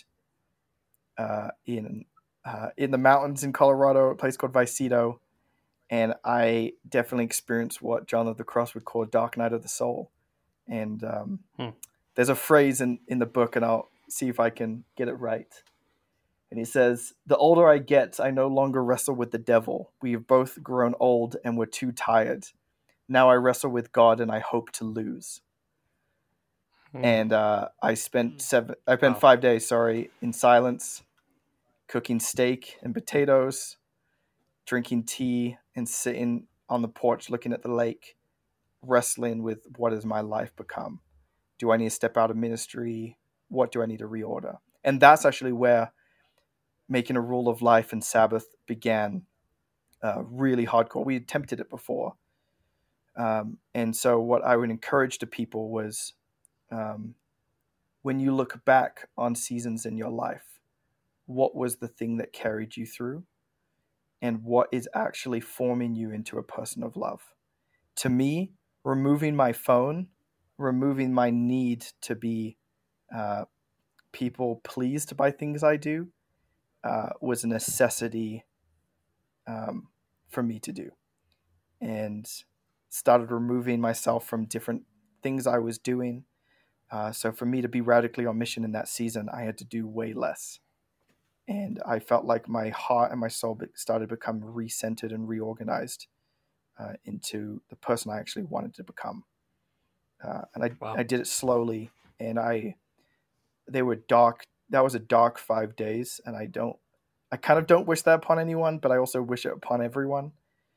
in the mountains in Colorado, a place called Vicedo. And I definitely experienced what John of the Cross would call a dark night of the soul. And there's a phrase in the book, and I'll see if I can get it right. And he says, the older I get, I no longer wrestle with the devil. We have both grown old and we're too tired. Now I wrestle with God and I hope to lose. And I spent 5 days, in silence, cooking steak and potatoes, drinking tea, and sitting on the porch looking at the lake, wrestling with what has my life become? Do I need to step out of ministry? What do I need to reorder? And that's actually where making a rule of life and Sabbath began really hardcore. We attempted it before. And so what I would encourage to people was, when you look back on seasons in your life, what was the thing that carried you through? And what is actually forming you into a person of love? To me, removing my phone, removing my need to be people pleased by things I do, was a necessity for me to do. And started removing myself from different things I was doing. So for me to be radically on mission in that season, I had to do way less. And I felt like my heart and my soul started to become recentered and reorganized into the person I actually wanted to become. I did it slowly, and they were dark. That was a dark 5 days, and I kind of don't wish that upon anyone, but I also wish it upon everyone.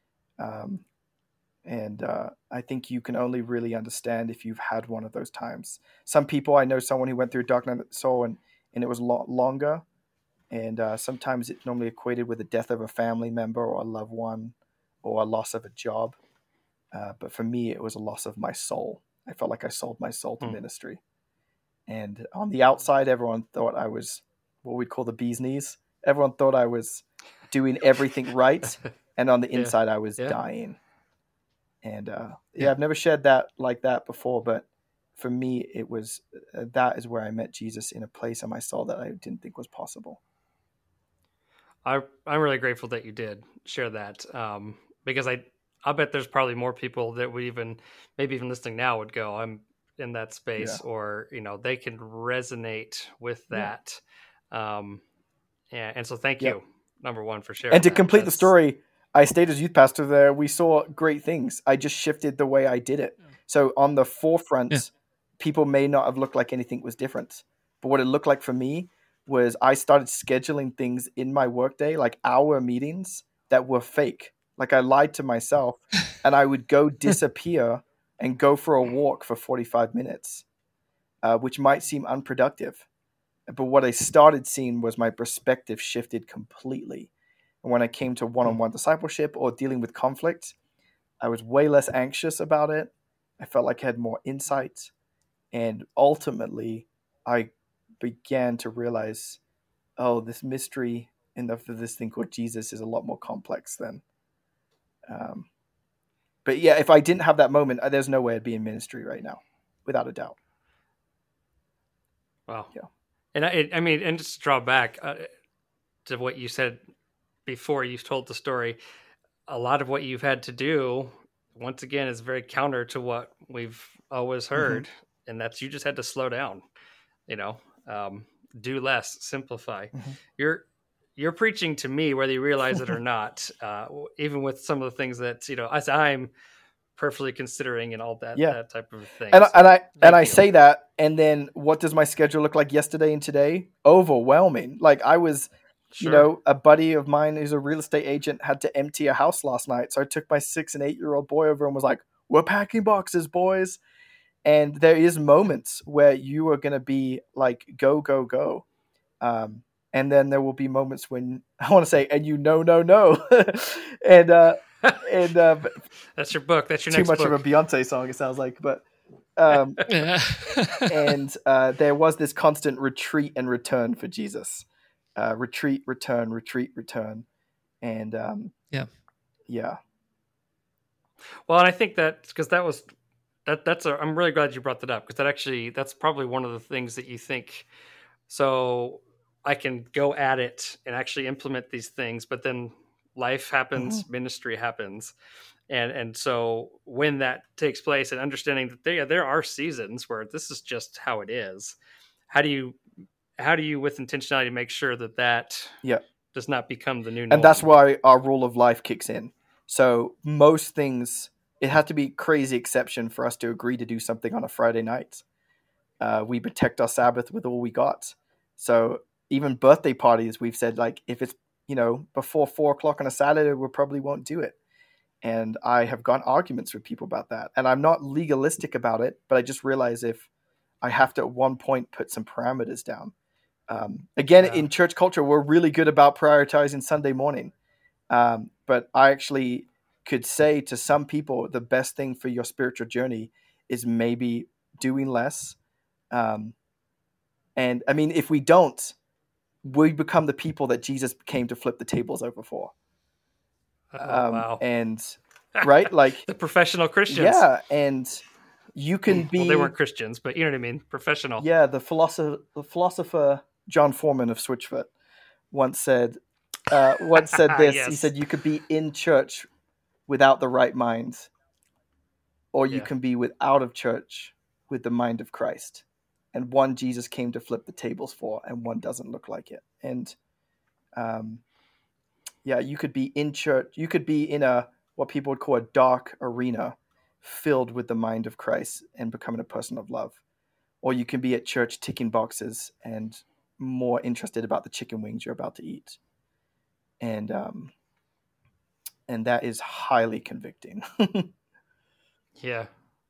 And I think you can only really understand if you've had one of those times. Some people, I know someone who went through a dark night of the soul, and it was a lot longer. And sometimes it's normally equated with the death of a family member or a loved one or a loss of a job. But for me, it was a loss of my soul. I felt like I sold my soul to ministry. And on the outside, everyone thought I was what we'd call the bee's knees. Everyone thought I was doing everything right. And on the inside, I was dying. And I've never shared that like that before. But for me, it was that is where I met Jesus in a place in my soul that I didn't think was possible. I'm really grateful that you did share that, because I bet there's probably more people that would maybe even listening now would go, I'm in that space, or they can resonate with that. And so thank you, number one, for sharing. And to complete the story, I stayed as youth pastor there. We saw great things. I just shifted the way I did it. So on the forefront, people may not have looked like anything was different, but what it looked like for me was I started scheduling things in my workday, like hour meetings that were fake. Like I lied to myself, and I would go disappear and go for a walk for 45 minutes, which might seem unproductive. But what I started seeing was my perspective shifted completely. And when I came to one-on-one discipleship or dealing with conflict, I was way less anxious about it. I felt like I had more insight. And ultimately, I began to realize, this mystery this thing called Jesus is a lot more complex than. But yeah, if I didn't have that moment, there's no way I'd be in ministry right now, without a doubt. Wow. Yeah. And and just to draw back to what you said before you told the story, a lot of what you've had to do, once again, is very counter to what we've always heard. Mm-hmm. And that's, you just had to slow down, do less, simplify. Mm-hmm. You're preaching to me, whether you realize it or not, even with some of the things that, as I'm perfectly considering and all that, that type of thing. And I say that, and then what does my schedule look like yesterday and today? Overwhelming. Like I was, a buddy of mine who's a real estate agent had to empty a house last night. So I took my 6 and 8-year-old boy over and was like, we're packing boxes, boys. And there is moments where you are going to be like, go, go, go. And then there will be moments when I want to say, and no. and that's your book. That's your too next much book. of a Beyonce song, it sounds like. But and there was this constant retreat and return for Jesus. Retreat, return, retreat, return. And yeah. Well, and I think that because I'm really glad you brought that up, because that's probably one of the things that you think. So I can go at it and actually implement these things, but then life happens, ministry happens. And so when that takes place, and understanding that there are seasons where this is just how it is, how do you with intentionality make sure that does not become the new norm? And that's why our rule of life kicks in. So most things it had to be crazy exception for us to agree to do something on a Friday night. We protect our Sabbath with all we got. So even birthday parties, we've said, like, if it's, before 4:00 on a Saturday, we probably won't do it. And I have gotten arguments with people about that. And I'm not legalistic about it, but I just realize if I have to at one point put some parameters down. In church culture, we're really good about prioritizing Sunday morning. But I actually could say to some people, the best thing for your spiritual journey is maybe doing less. And I mean, if we don't, we become the people that Jesus came to flip the tables over for. Wow. And right, like the professional Christians. Yeah, and you can be. Well, they weren't Christians, but you know what I mean. Professional. Yeah, the philosopher John Foreman of Switchfoot once said this. Yes. He said, "You could be in church without the right mind, or you can be out of church with the mind of Christ." And one Jesus came to flip the tables for, and one doesn't look like it. And you could be in church. You could be in what people would call a dark arena, filled with the mind of Christ and becoming a person of love. Or you can be at church ticking boxes and more interested about the chicken wings you're about to eat. And that is highly convicting. Yeah.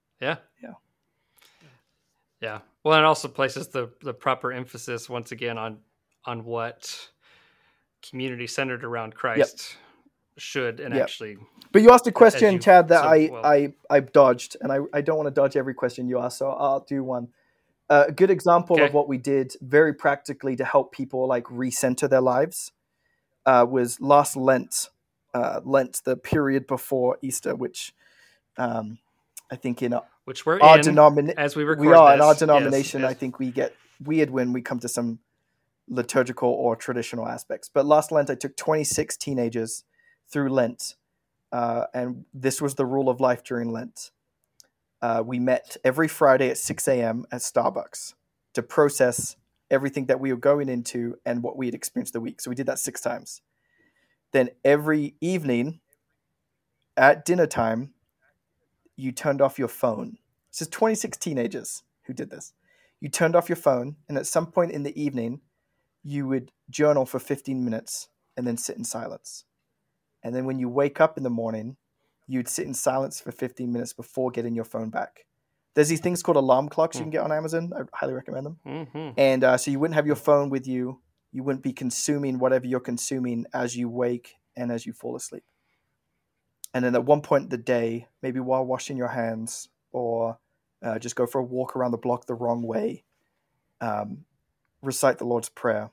Well, it also places the proper emphasis once again on what community centered around Christ should and actually. But you asked a question, Chad, that I dodged, and I don't want to dodge every question you asked, so I'll do one. A good example of what we did very practically to help people like recenter their lives was last Lent, the period before Easter, which I think which we're our in as we record. We are in this. our denomination. Yes. I think we get weird when we come to some liturgical or traditional aspects. But last Lent, I took 26 teenagers through Lent, and this was the rule of life during Lent. We met every Friday at 6 a.m. at Starbucks to process everything that we were going into and what we had experienced the week. So we did that 6 times. Then every evening at dinner time, you turned off your phone. This is 26 teenagers who did this. You turned off your phone, and at some point in the evening, you would journal for 15 minutes and then sit in silence. And then when you wake up in the morning, you'd sit in silence for 15 minutes before getting your phone back. There's these things called alarm clocks you can get on Amazon. I highly recommend them. Mm-hmm. And so you wouldn't have your phone with you. You wouldn't be consuming whatever you're consuming as you wake and as you fall asleep. And then at one point in the day, maybe while washing your hands or just go for a walk around the block the wrong way, recite the Lord's Prayer.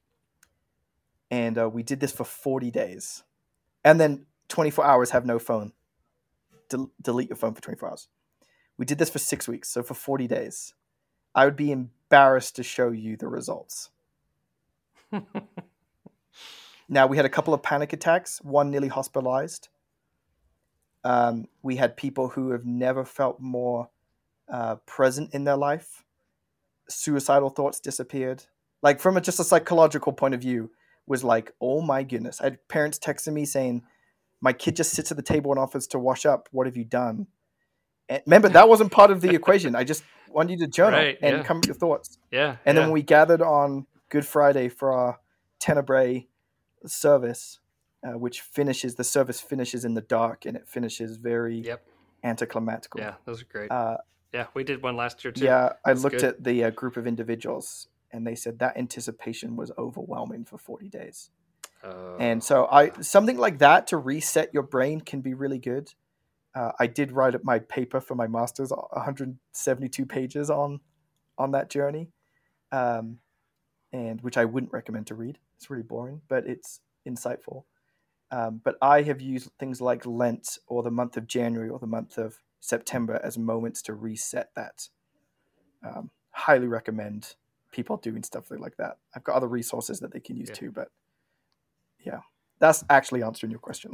And we did this for 40 days. And then 24 hours have no phone. Delete your phone for 24 hours. We did this for 6 weeks, so for 40 days. I would be embarrassed to show you the results. Now, we had a couple of panic attacks, one nearly hospitalized. We had people who have never felt more present in their life. Suicidal thoughts disappeared. Like from just a psychological point of view, was like, oh my goodness. I had parents texting me saying, my kid just sits at the table and offers to wash up. What have you done? And remember, that wasn't part of the equation. I just wanted you to journal and come with your thoughts. Yeah. And then when we gathered on Good Friday for our Tenebrae service, which the service finishes in the dark and it finishes very anticlimactic. Yeah, those are great. We did one last year too. Yeah, I looked at the group of individuals and they said that anticipation was overwhelming for 40 days. And so something like that to reset your brain can be really good. I did write up my paper for my master's, 172 pages on that journey, and which I wouldn't recommend to read. It's really boring, but it's insightful. But I have used things like Lent or the month of January or the month of September as moments to reset that. Highly recommend people doing stuff like that. I've got other resources that they can use too, but yeah, that's actually answering your question.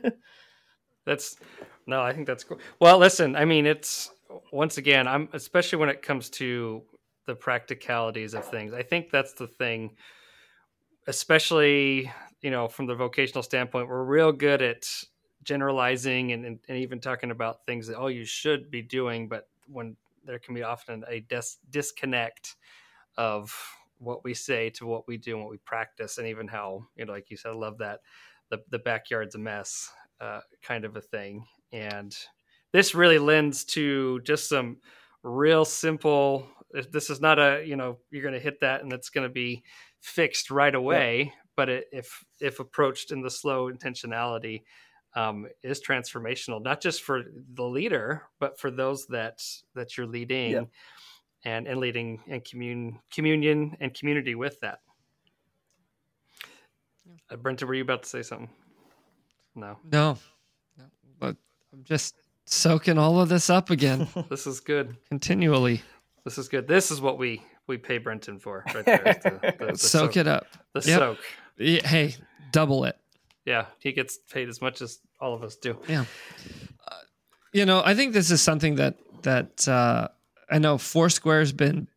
I think that's cool. Well, listen, I mean, it's once again, especially when it comes to the practicalities of things. I think that's the thing, especially, from the vocational standpoint, we're real good at generalizing and even talking about things that, you should be doing, but when there can be often a disconnect of what we say to what we do and what we practice, and even how, like you said, I love that the backyard's a mess kind of a thing. And this really lends to just some real simple, this is not you're going to hit that and it's going to be fixed right away, but if approached in the slow intentionality, is transformational, not just for the leader, but for those that you're leading, and leading and communion and community with that. Brenton, were you about to say something? No, but I'm just soaking all of this up again. This is good. Continually. This is good. This is what we pay Brenton for right there. The soak it up. The soak. Yeah, hey, double it. Yeah, he gets paid as much as all of us do. Yeah. I think this is something that I know Foursquare's been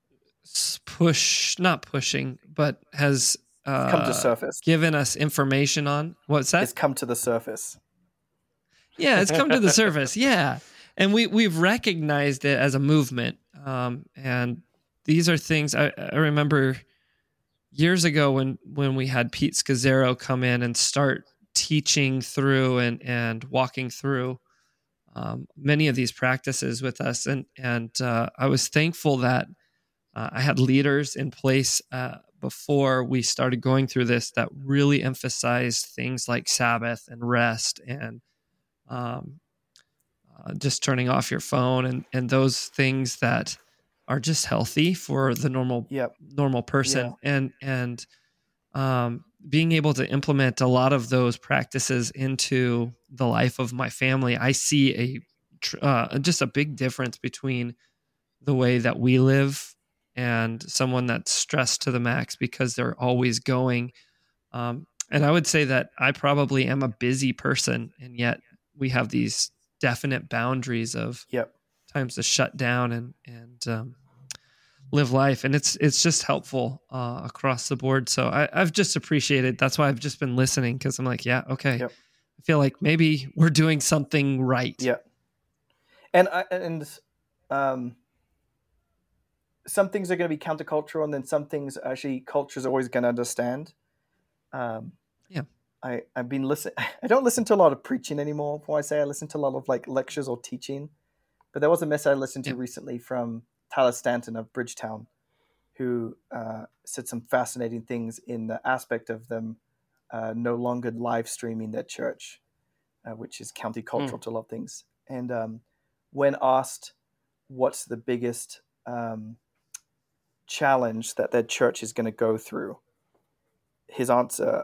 not pushing, but has come to surface, given us information on. What's that? It's come to the surface. Yeah, it's come to the surface. Yeah. And we've recognized it as a movement. And these are things I remember years ago when we had Pete Scazzaro come in and start teaching through and walking through many of these practices with us. And I was thankful that I had leaders in place before we started going through this that really emphasized things like Sabbath and rest and just turning off your phone and those things that are just healthy for the normal person. And being able to implement a lot of those practices into the life of my family, I see just a big difference between the way that we live and someone that's stressed to the max because they're always going. And I would say that I probably am a busy person, and yet we have these definite boundaries of times to shut down and live life. And it's just helpful across the board. So I've just appreciated, that's why I've just been listening, because I'm like, yeah, okay. Yep. I feel like maybe we're doing something right. Yeah. And some things are going to be countercultural, and then some things actually culture is always going to understand. I've been listening. I don't listen to a lot of preaching anymore. Before I say I listen to a lot of like lectures or teaching, but there was a message I listened to recently from Tyler Stanton of Bridgetown, who said some fascinating things in the aspect of them no longer live streaming their church, which is countercultural to a lot of things. And when asked what's the biggest challenge that their church is going to go through, his answer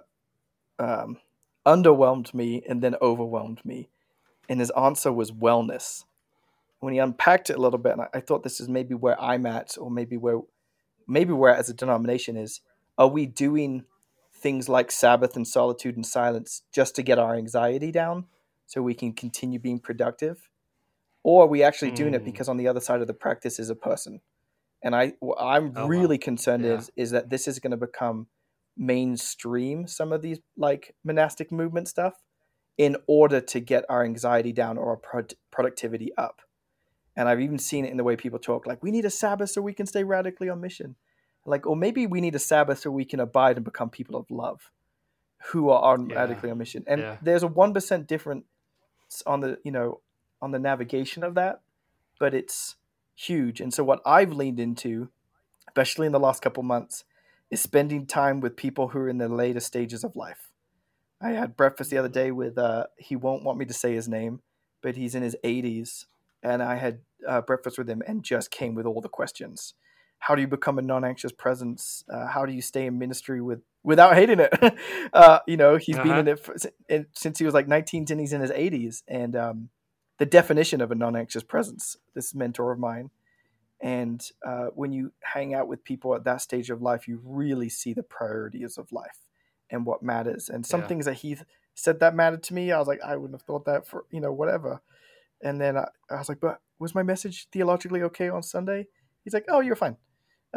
underwhelmed me and then overwhelmed me. And his answer was wellness. When he unpacked it a little bit, and I thought this is maybe where I'm at, or maybe where as a denomination is, are we doing things like Sabbath and solitude and silence just to get our anxiety down so we can continue being productive? Or are we actually doing it because on the other side of the practice is a person? And I'm really concerned is that this is going to become mainstream, some of these like monastic movement stuff, in order to get our anxiety down or our productivity up. And I've even seen it in the way people talk, like, we need a Sabbath so we can stay radically on mission. Like, or maybe we need a Sabbath so we can abide and become people of love who are radically on mission. And there's a 1% difference on the navigation of that, but it's huge. And so what I've leaned into, especially in the last couple months, is spending time with people who are in the later stages of life. I had breakfast the other day with, he won't want me to say his name, but he's in his 80s. And I had breakfast with him and just came with all the questions. How do you become a non-anxious presence? How do you stay in ministry without hating it? He's been in it since he was like 19 and he's in his 80s. And the definition of a non-anxious presence, this mentor of mine. And when you hang out with people at that stage of life, you really see the priorities of life and what matters. And some things that he said that mattered to me, I was like, I wouldn't have thought that for, whatever. And then I was like, but was my message theologically okay on Sunday? He's like, oh, you're fine.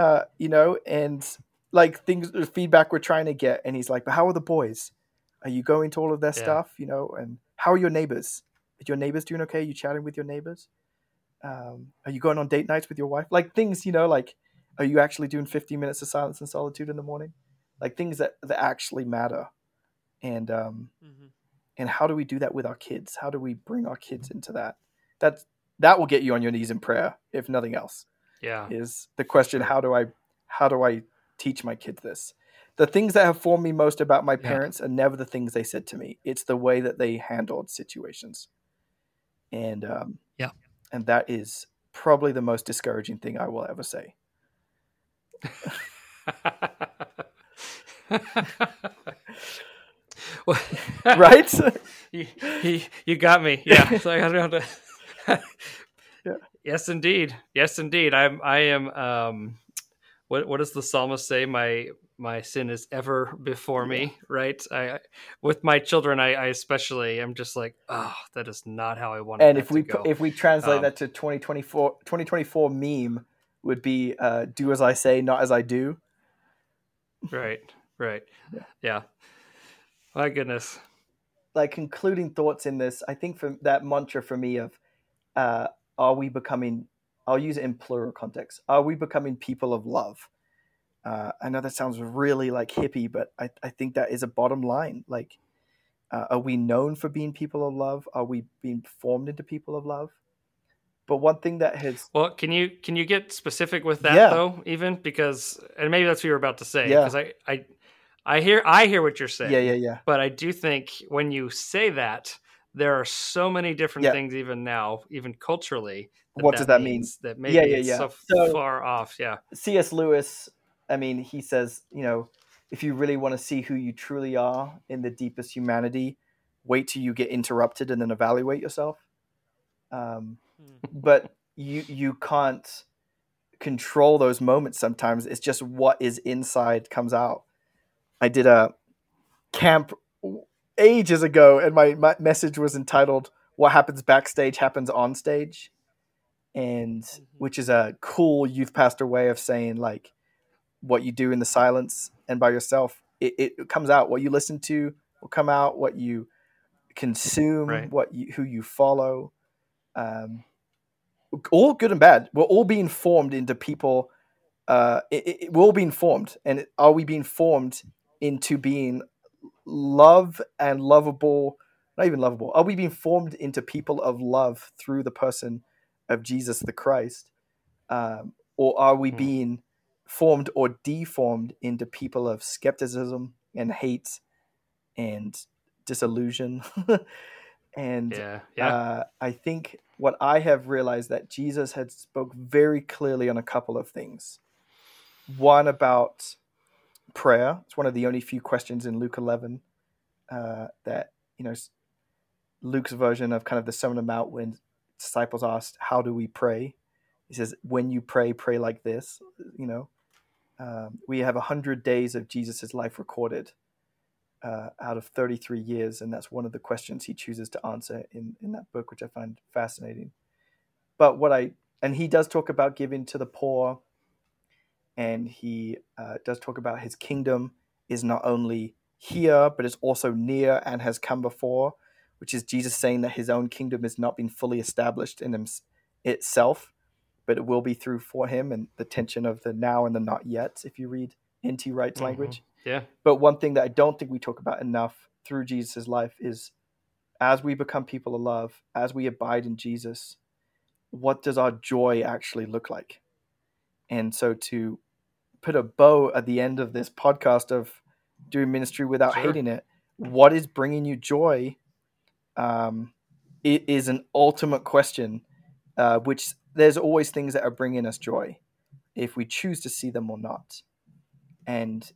And like feedback we're trying to get. And he's like, but how are the boys? Are you going to all of their stuff? And How are your neighbors? Are your neighbors doing okay? Are you chatting with your neighbors? Are you going on date nights with your wife? Like things, like, are you actually doing 15 minutes of silence and solitude in the morning? Like things that actually matter. And and how do we do that with our kids? How do we bring our kids into that? That will get you on your knees in prayer, if nothing else. Yeah. Is the question, how do I teach my kids this? The things that have formed me most about my parents are never the things they said to me. It's the way that they handled situations. And and that is probably the most discouraging thing I will ever say. Right? you got me. Yeah. So I don't know. Yeah. Yes, indeed. I am. What does the psalmist say? My sin is ever before me. Right. With my children, I especially am just like, oh, that is not how I want. And if we translate that to 2024 meme would be do as I say, not as I do. Right. Yeah. My goodness. Like concluding thoughts in this, I think for that mantra for me of are we becoming, I'll use it in plural context, are we becoming people of love? I know that sounds really like hippie, but I think that is a bottom line. Like, are we known for being people of love? Are we being formed into people of love? But one thing that has... Well, can you get specific with that though, even? Because, and maybe that's what you were about to say, because I hear what you're saying. Yeah. But I do think when you say that, there are so many different things, even now, even culturally. What does that mean? That maybe it's so far off. Yeah. C.S. Lewis, he says, if you really want to see who you truly are in the deepest humanity, wait till you get interrupted and then evaluate yourself. But you can't control those moments sometimes. It's just what is inside comes out. I did a camp ages ago, and my message was entitled "What Happens Backstage Happens on Stage," and which is a cool youth pastor way of saying, like, what you do in the silence and by yourself, it comes out. What you listen to will come out. What you consume, who you follow, all good and bad. We're all being formed into people. We're all being formed, and are we being formed into being love and lovable? Not even lovable. Are we being formed into people of love through the person of Jesus the Christ, or are we being formed or deformed into people of skepticism and hate and disillusion? And I think what I have realized that Jesus had spoke very clearly on a couple of things. One about prayer. It's one of the only few questions in Luke 11 that, Luke's version of kind of the Sermon on the Mount, when disciples asked, how do we pray? He says, when you pray, pray like this. We have 100 days of Jesus's life recorded out of 33 years. And that's one of the questions he chooses to answer in that book, which I find fascinating. But and he does talk about giving to the poor. And he does talk about his kingdom is not only here, but is also near and has come before, which is Jesus saying that his own kingdom has not been fully established in itself, but it will be through for him, and the tension of the now and the not yet, if you read N.T. Wright's language. Yeah. But one thing that I don't think we talk about enough through Jesus' life is, as we become people of love, as we abide in Jesus, what does our joy actually look like? And so to put a bow at the end of this podcast of doing ministry without hating it, what is bringing you joy? It is an ultimate question, which there's always things that are bringing us joy if we choose to see them or not. And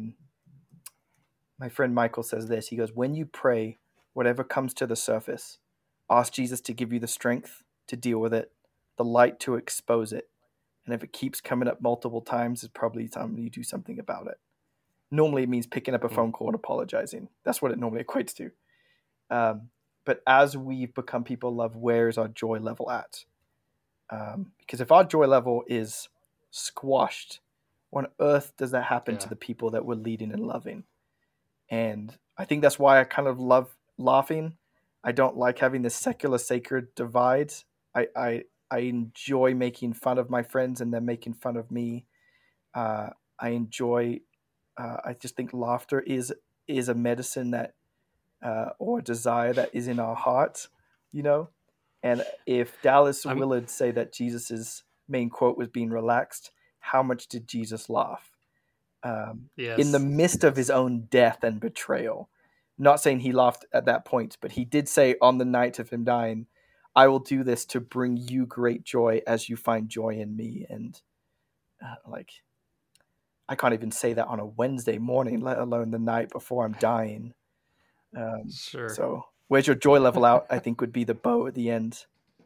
my friend Michael says this. He goes, when you pray, whatever comes to the surface, ask Jesus to give you the strength to deal with it, the light to expose it. And if it keeps coming up multiple times, it's probably time you do something about it. Normally it means picking up a phone call and apologizing. That's what it normally equates to. But as we've become people of love, where is our joy level at? Because if our joy level is squashed, what on earth does that happen to the people that we're leading and loving? And I think that's why I kind of love laughing. I don't like having the secular sacred divide. I enjoy making fun of my friends and them making fun of me. I enjoy. I just think laughter is a medicine that, or a desire that is in our hearts, you know. And if Dallas Willard say that Jesus's main quote was being relaxed, how much did Jesus laugh? In the midst of his own death and betrayal. Not saying he laughed at that point, but he did say on the night of him dying, I will do this to bring you great joy as you find joy in me. And I can't even say that on a Wednesday morning, let alone the night before I'm dying. Sure. So where's your joy level out, I think would be the bow at the end.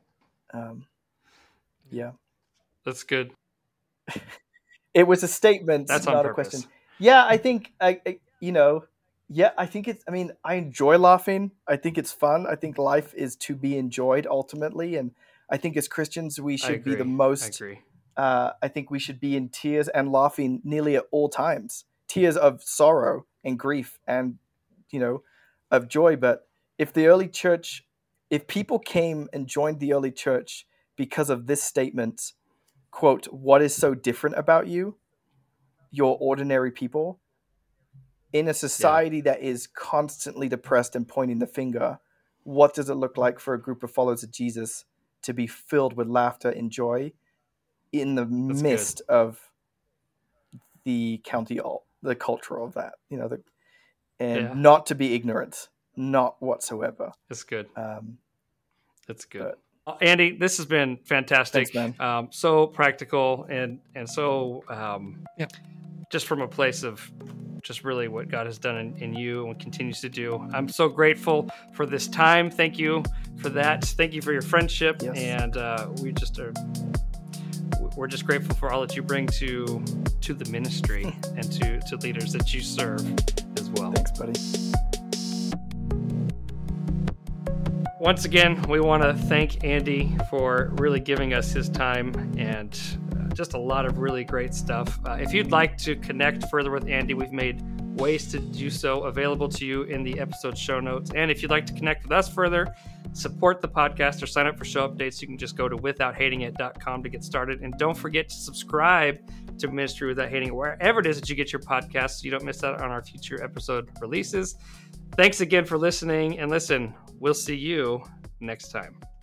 Yeah. That's good. It was a statement, that's not on a purpose. question. Yeah, I think, I think it's, I enjoy laughing. I think it's fun. I think life is to be enjoyed ultimately. And I think as Christians, we should be the most, I think we should be in tears and laughing nearly at all times. Tears of sorrow and grief and, of joy. But if the early church, if people came and joined the early church because of this statement, quote, what is so different about you? You're ordinary people. In a society that is constantly depressed and pointing the finger, what does it look like for a group of followers of Jesus to be filled with laughter and joy in the midst of the the culture of that, not to be ignorant, not whatsoever. That's good. That's good. But, Andy, this has been fantastic. Thanks, man. So practical and so just from a place of just really what God has done in you and continues to do. I'm so grateful for this time. Thank you for that. Thank you for your friendship. Yes. And we're just grateful for all that you bring to the ministry and to leaders that you serve as well. Thanks, buddy. Once again, we want to thank Andy for really giving us his time and just a lot of really great stuff. If you'd like to connect further with Andy, we've made ways to do so available to you in the episode show notes. And if you'd like to connect with us further, support the podcast, or sign up for show updates, you can just go to withouthatingit.com to get started. And don't forget to subscribe to Ministry Without Hating It, wherever it is that you get your podcasts, so you don't miss out on our future episode releases. Thanks again for listening. And listen, we'll see you next time.